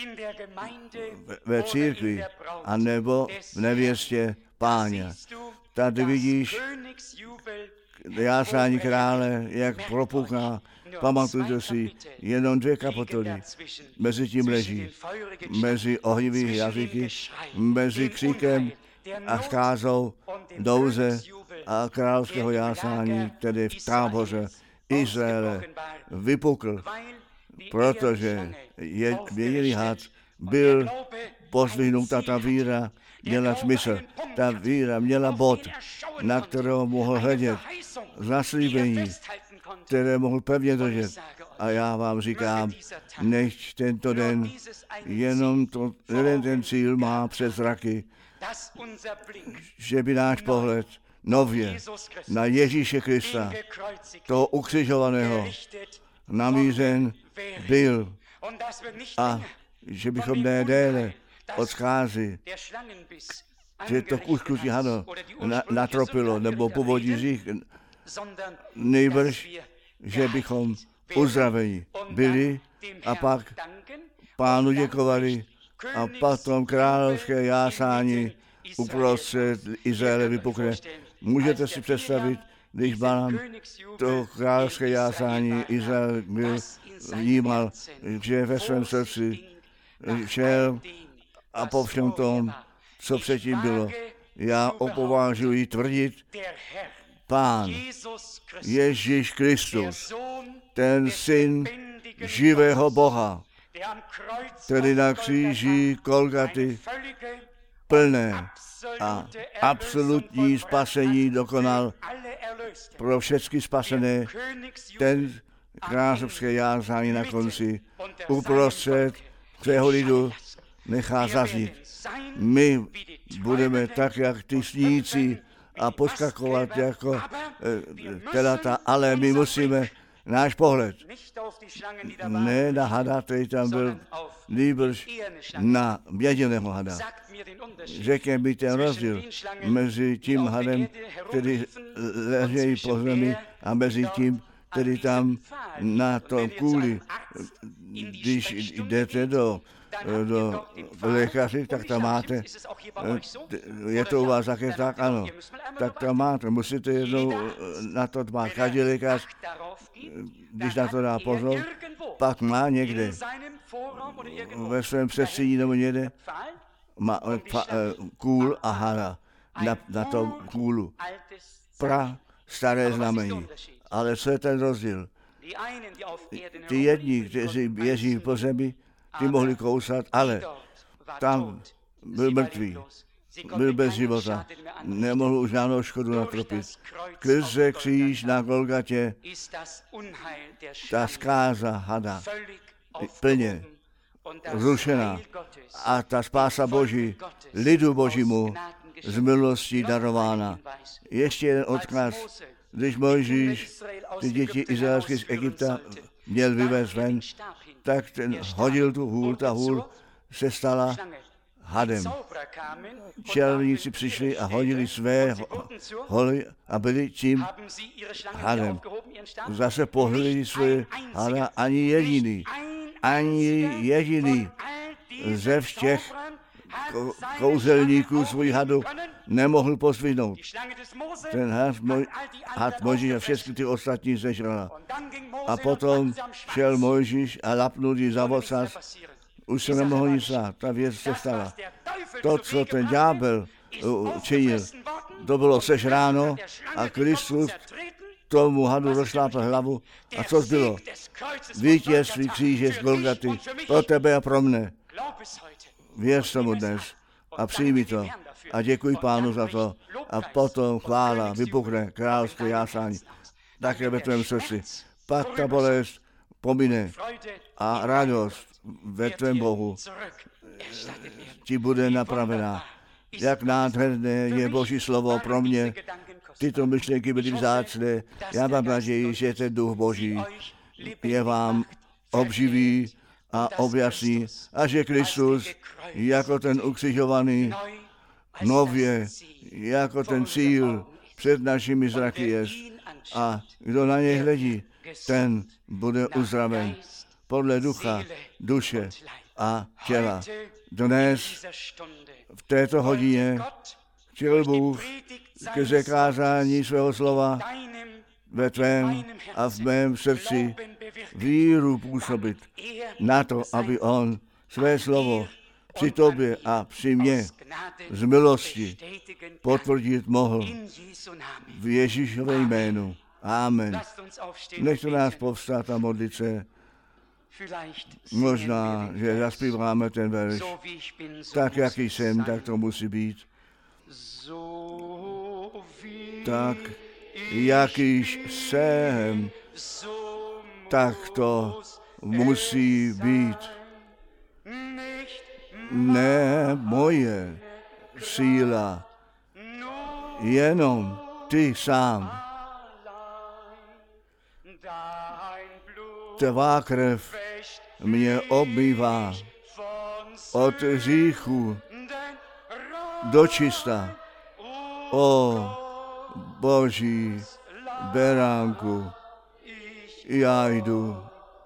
A: Ve církvi, anebo v nevěstě Páně. Tady vidíš jásání krále, jak propukná. Pamatujte si, jenom 2 kapitoly mezi tím leží. Mezi ohnivými jazyky, mezi křikem a skázou douze a královského jásání, tedy v táboře Izraele vypukl, protože jediný had byl pozdvihnuta ta víra, měla smysl. Ta víra měla bod, na kterého mohl hledět, zaslíbení, které mohl pevně držet. A já vám říkám, nechť tento den jenom jeden ten cíl má přes zraky, že by náš pohled nově na Ježíše Krista, toho ukřižovaného, namířen byl a že bychom ne déle od scházy, že to kuškutí hado natropilo, nebo povodí řích, nejbrž, že bychom uzdraveni byli a pak Pánu děkovali a potom královské jásání uprostřed Izraele vypukne. Můžete si představit, když Balaam to královské jásání Izrael byl vnímal, že ve svém srdci šel a po všem tom, co předtím bylo, já opovážuji tvrdit, Pán Ježíš Kristus, ten syn živého Boha, tedy na kříži Golgaty, plné a absolutní spasení dokonal pro všechny spasené, ten královské jázání na konci uprostřed svého lidu nechá zaznít. My budeme tak, jak ty sníci a poskakovat jako telata, ale my musíme náš pohled ne na hada, který tam byl, nýbrž na běděného hada. Řekne mi ten rozdíl mezi tím hadem, který leží po zemi, a mezi tím, který tam na tom kůli, když jdete do lékaři, tak tam máte, je to u vás také tak, ano, tak tam máte, musíte jednou na to dbát. Každý lékař, když na to dá pozor, pak má někde ve svém předsíni nebo někde má kůl a hada na tom kůlu. Staré znamení. Ale co je ten rozdíl? Ty jedni, kteří běží po zemi, ty mohli kousat, ale tam byl mrtvý, byl bez života, nemohl už žádnou škodu natropit. Skrze kříž na Golgatě ta zkáza hada plně zrušená a ta spása Boží, lidu Božímu z milostí darována. Ještě jeden odkaz, když Mojžíš ty děti izraelské z Egypta měl vyvést ven, tak ten hodil tu hůl, ta hůl se stala hadem. Čarodějníci přišli a hodili své holy a byli tím hadem. Zase pohlili své hada, ani jediný ze všech kouzelníků svůj hadu nemohl posvihnout. Ten had Mojžíš a všechny ty ostatní zežrala. A potom šel Mojžíš a lapnul jí za ocas. Už se nemohl nic stát, ta věc se stala. To, co ten ďábel činil, to bylo sežráno a Kristus tomu hadu rozšlápl hlavu. A co zbylo? Vítězství kříže z Golgaty pro tebe a pro mne. Věř tomu dnes a přijmi to a děkuj Pánu za to. A potom chvála vypukne královské jásání také ve tvém srdci. Pak ta bolest pomine a radost ve tvém Bohu ti bude napravená. Jak nádherné je Boží slovo pro mě. Tyto myšlenky byly vzácné. Já mám naději, že ten Duch Boží je vám obživí a objasní a že Kristus jako ten ukřižovaný nově, jako ten cíl před našimi zraky je. A kdo na něj hledí, ten bude uzdraven podle ducha, duše a těla. Dnes v této hodině chtěl Bůh ke kázání svého slova ve tvém a v mém srdci víru působit na to, aby on své slovo při tobě a při mně z milosti potvrdit mohl v Ježíšově jménu. Amen. Nechte nás povstat a modlit se. Možná, že zaspíváme ten verš. Tak, jaký jsem, tak to musí být. Tak, jakýž jsem, tak to musí být. Ne moje síla, jenom ty sám. Tvá krev mě obmývá od hříchu do čista. O Boží beránku, já jdu.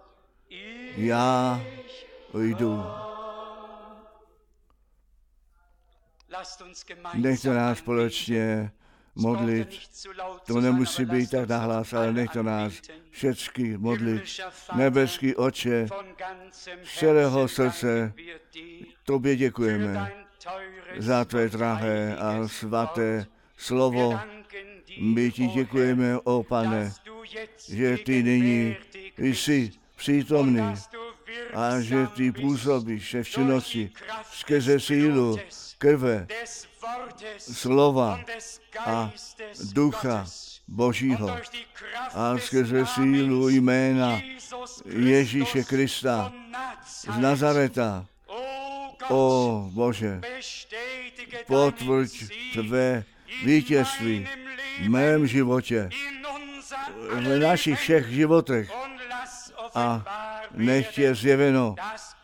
A: Nechte nás společně modlit. To nemusí být tak nahlas, ale nechte nás všechny modlit. Nebeský Otče, z celého srdce tobě děkujeme za tvé drahé a svaté slovo. My ti děkujeme, o Pane, že ty nyní jsi přítomný a že ty působíš v činnosti skrze sílu krve, slova a ducha Božího a skrze sílu jména Ježíše Krista z Nazareta. O Bože, potvrď tvé vítězství v mém životě, v našich všech životech a nech je zjeveno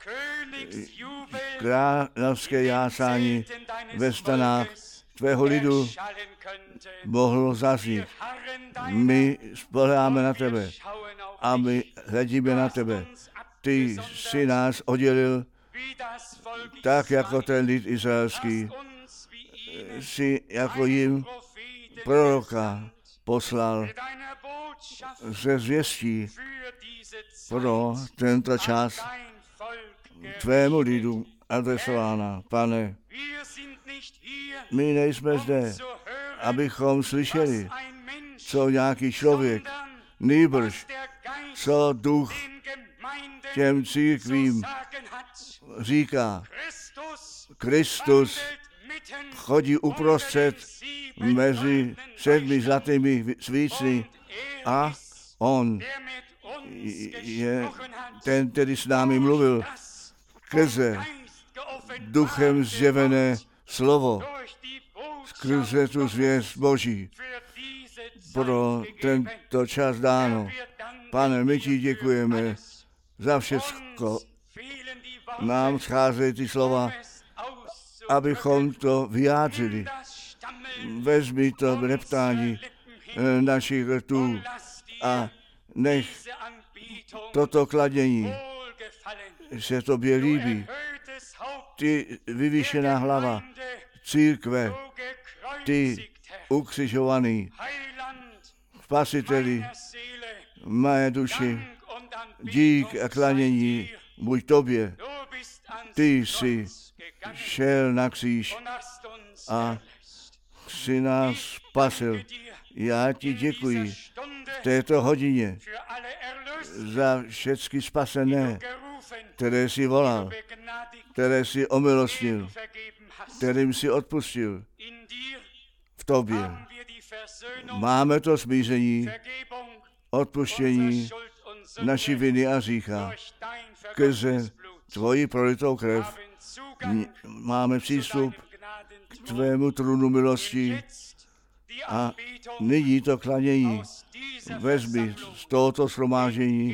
A: královské jásání ve stanách tvého lidu mohlo zaznít. My spoléháme na tebe a my hledíme na tebe. Ty jsi nás oddělil tak, jako ten lid izraelský. Jsi jako jim proroka poslal ze zvěstí pro tento čas tvému lidu adresována. Pane, my nejsme zde, abychom slyšeli, co nějaký člověk, nýbrž, co duch těm církvím říká. Kristus chodí uprostřed mezi 7 zlatými svícny a on je ten, který s námi mluvil skrze duchem zjevené slovo, skrze tu zvěst Boží pro tento čas dáno. Pane, my ti děkujeme za všecko. Nám scházejí ty slova, abychom to vyjádřili. Vezmi to v reptání našich rtů a nech toto kladění se tobě líbí. Ty vyvýšená hlava církve, ty ukřižovaný spasiteli mé duši, dík a klanění buď tobě. Ty jsi šel na kříž a jsi nás spasil. Já ti děkuji v této hodině za všechny spasené, které jsi volal, které jsi omilostnil, kterým jsi odpustil. V tobě máme to smíření, odpuštění naší viny a hřícha. Skrze tvoji prolitou krev máme přístup k tvému trůnu milosti a nyní to klanění vezmi z tohoto shromáždění,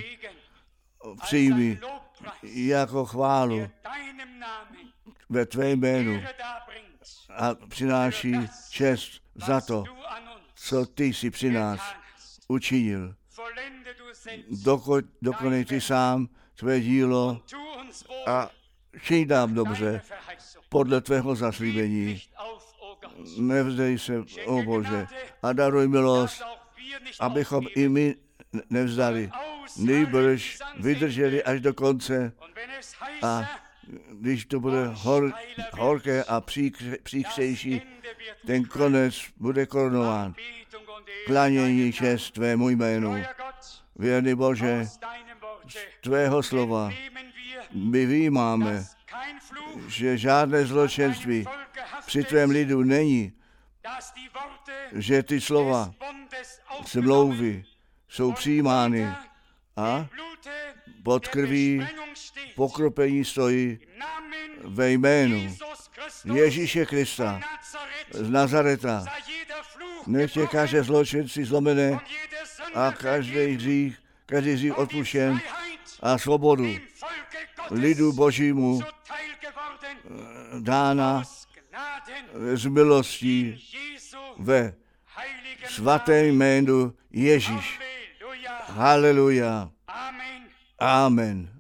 A: přijmi jako chválu ve tvé jménu a přináší čest za to, co ty jsi při nás učinil. Dokonej ty sám tvé dílo a čiň nám dobře podle tvého zaslíbení. Nevzdej se, o Bože, a daruj milost, abychom i my nevzdali, nýbrž vydrželi až do konce. A když to bude horké a příkřejší, ten konec bude korunován. Klanění čest tvému jménu. Věrný Bože, z tvého slova my vyjímáme, že žádné zločinství při tvém lidu není, že ty slova smlouvy jsou přijímány a pod krví pokropení stojí ve jménu Ježíše Krista z Nazareta. Nech tě každé zločinství zlomené a každý hřích odpuštěn a svobodu lidu Božímu dána z milostí ve svatém jménu Ježíš. Haleluja. Amen.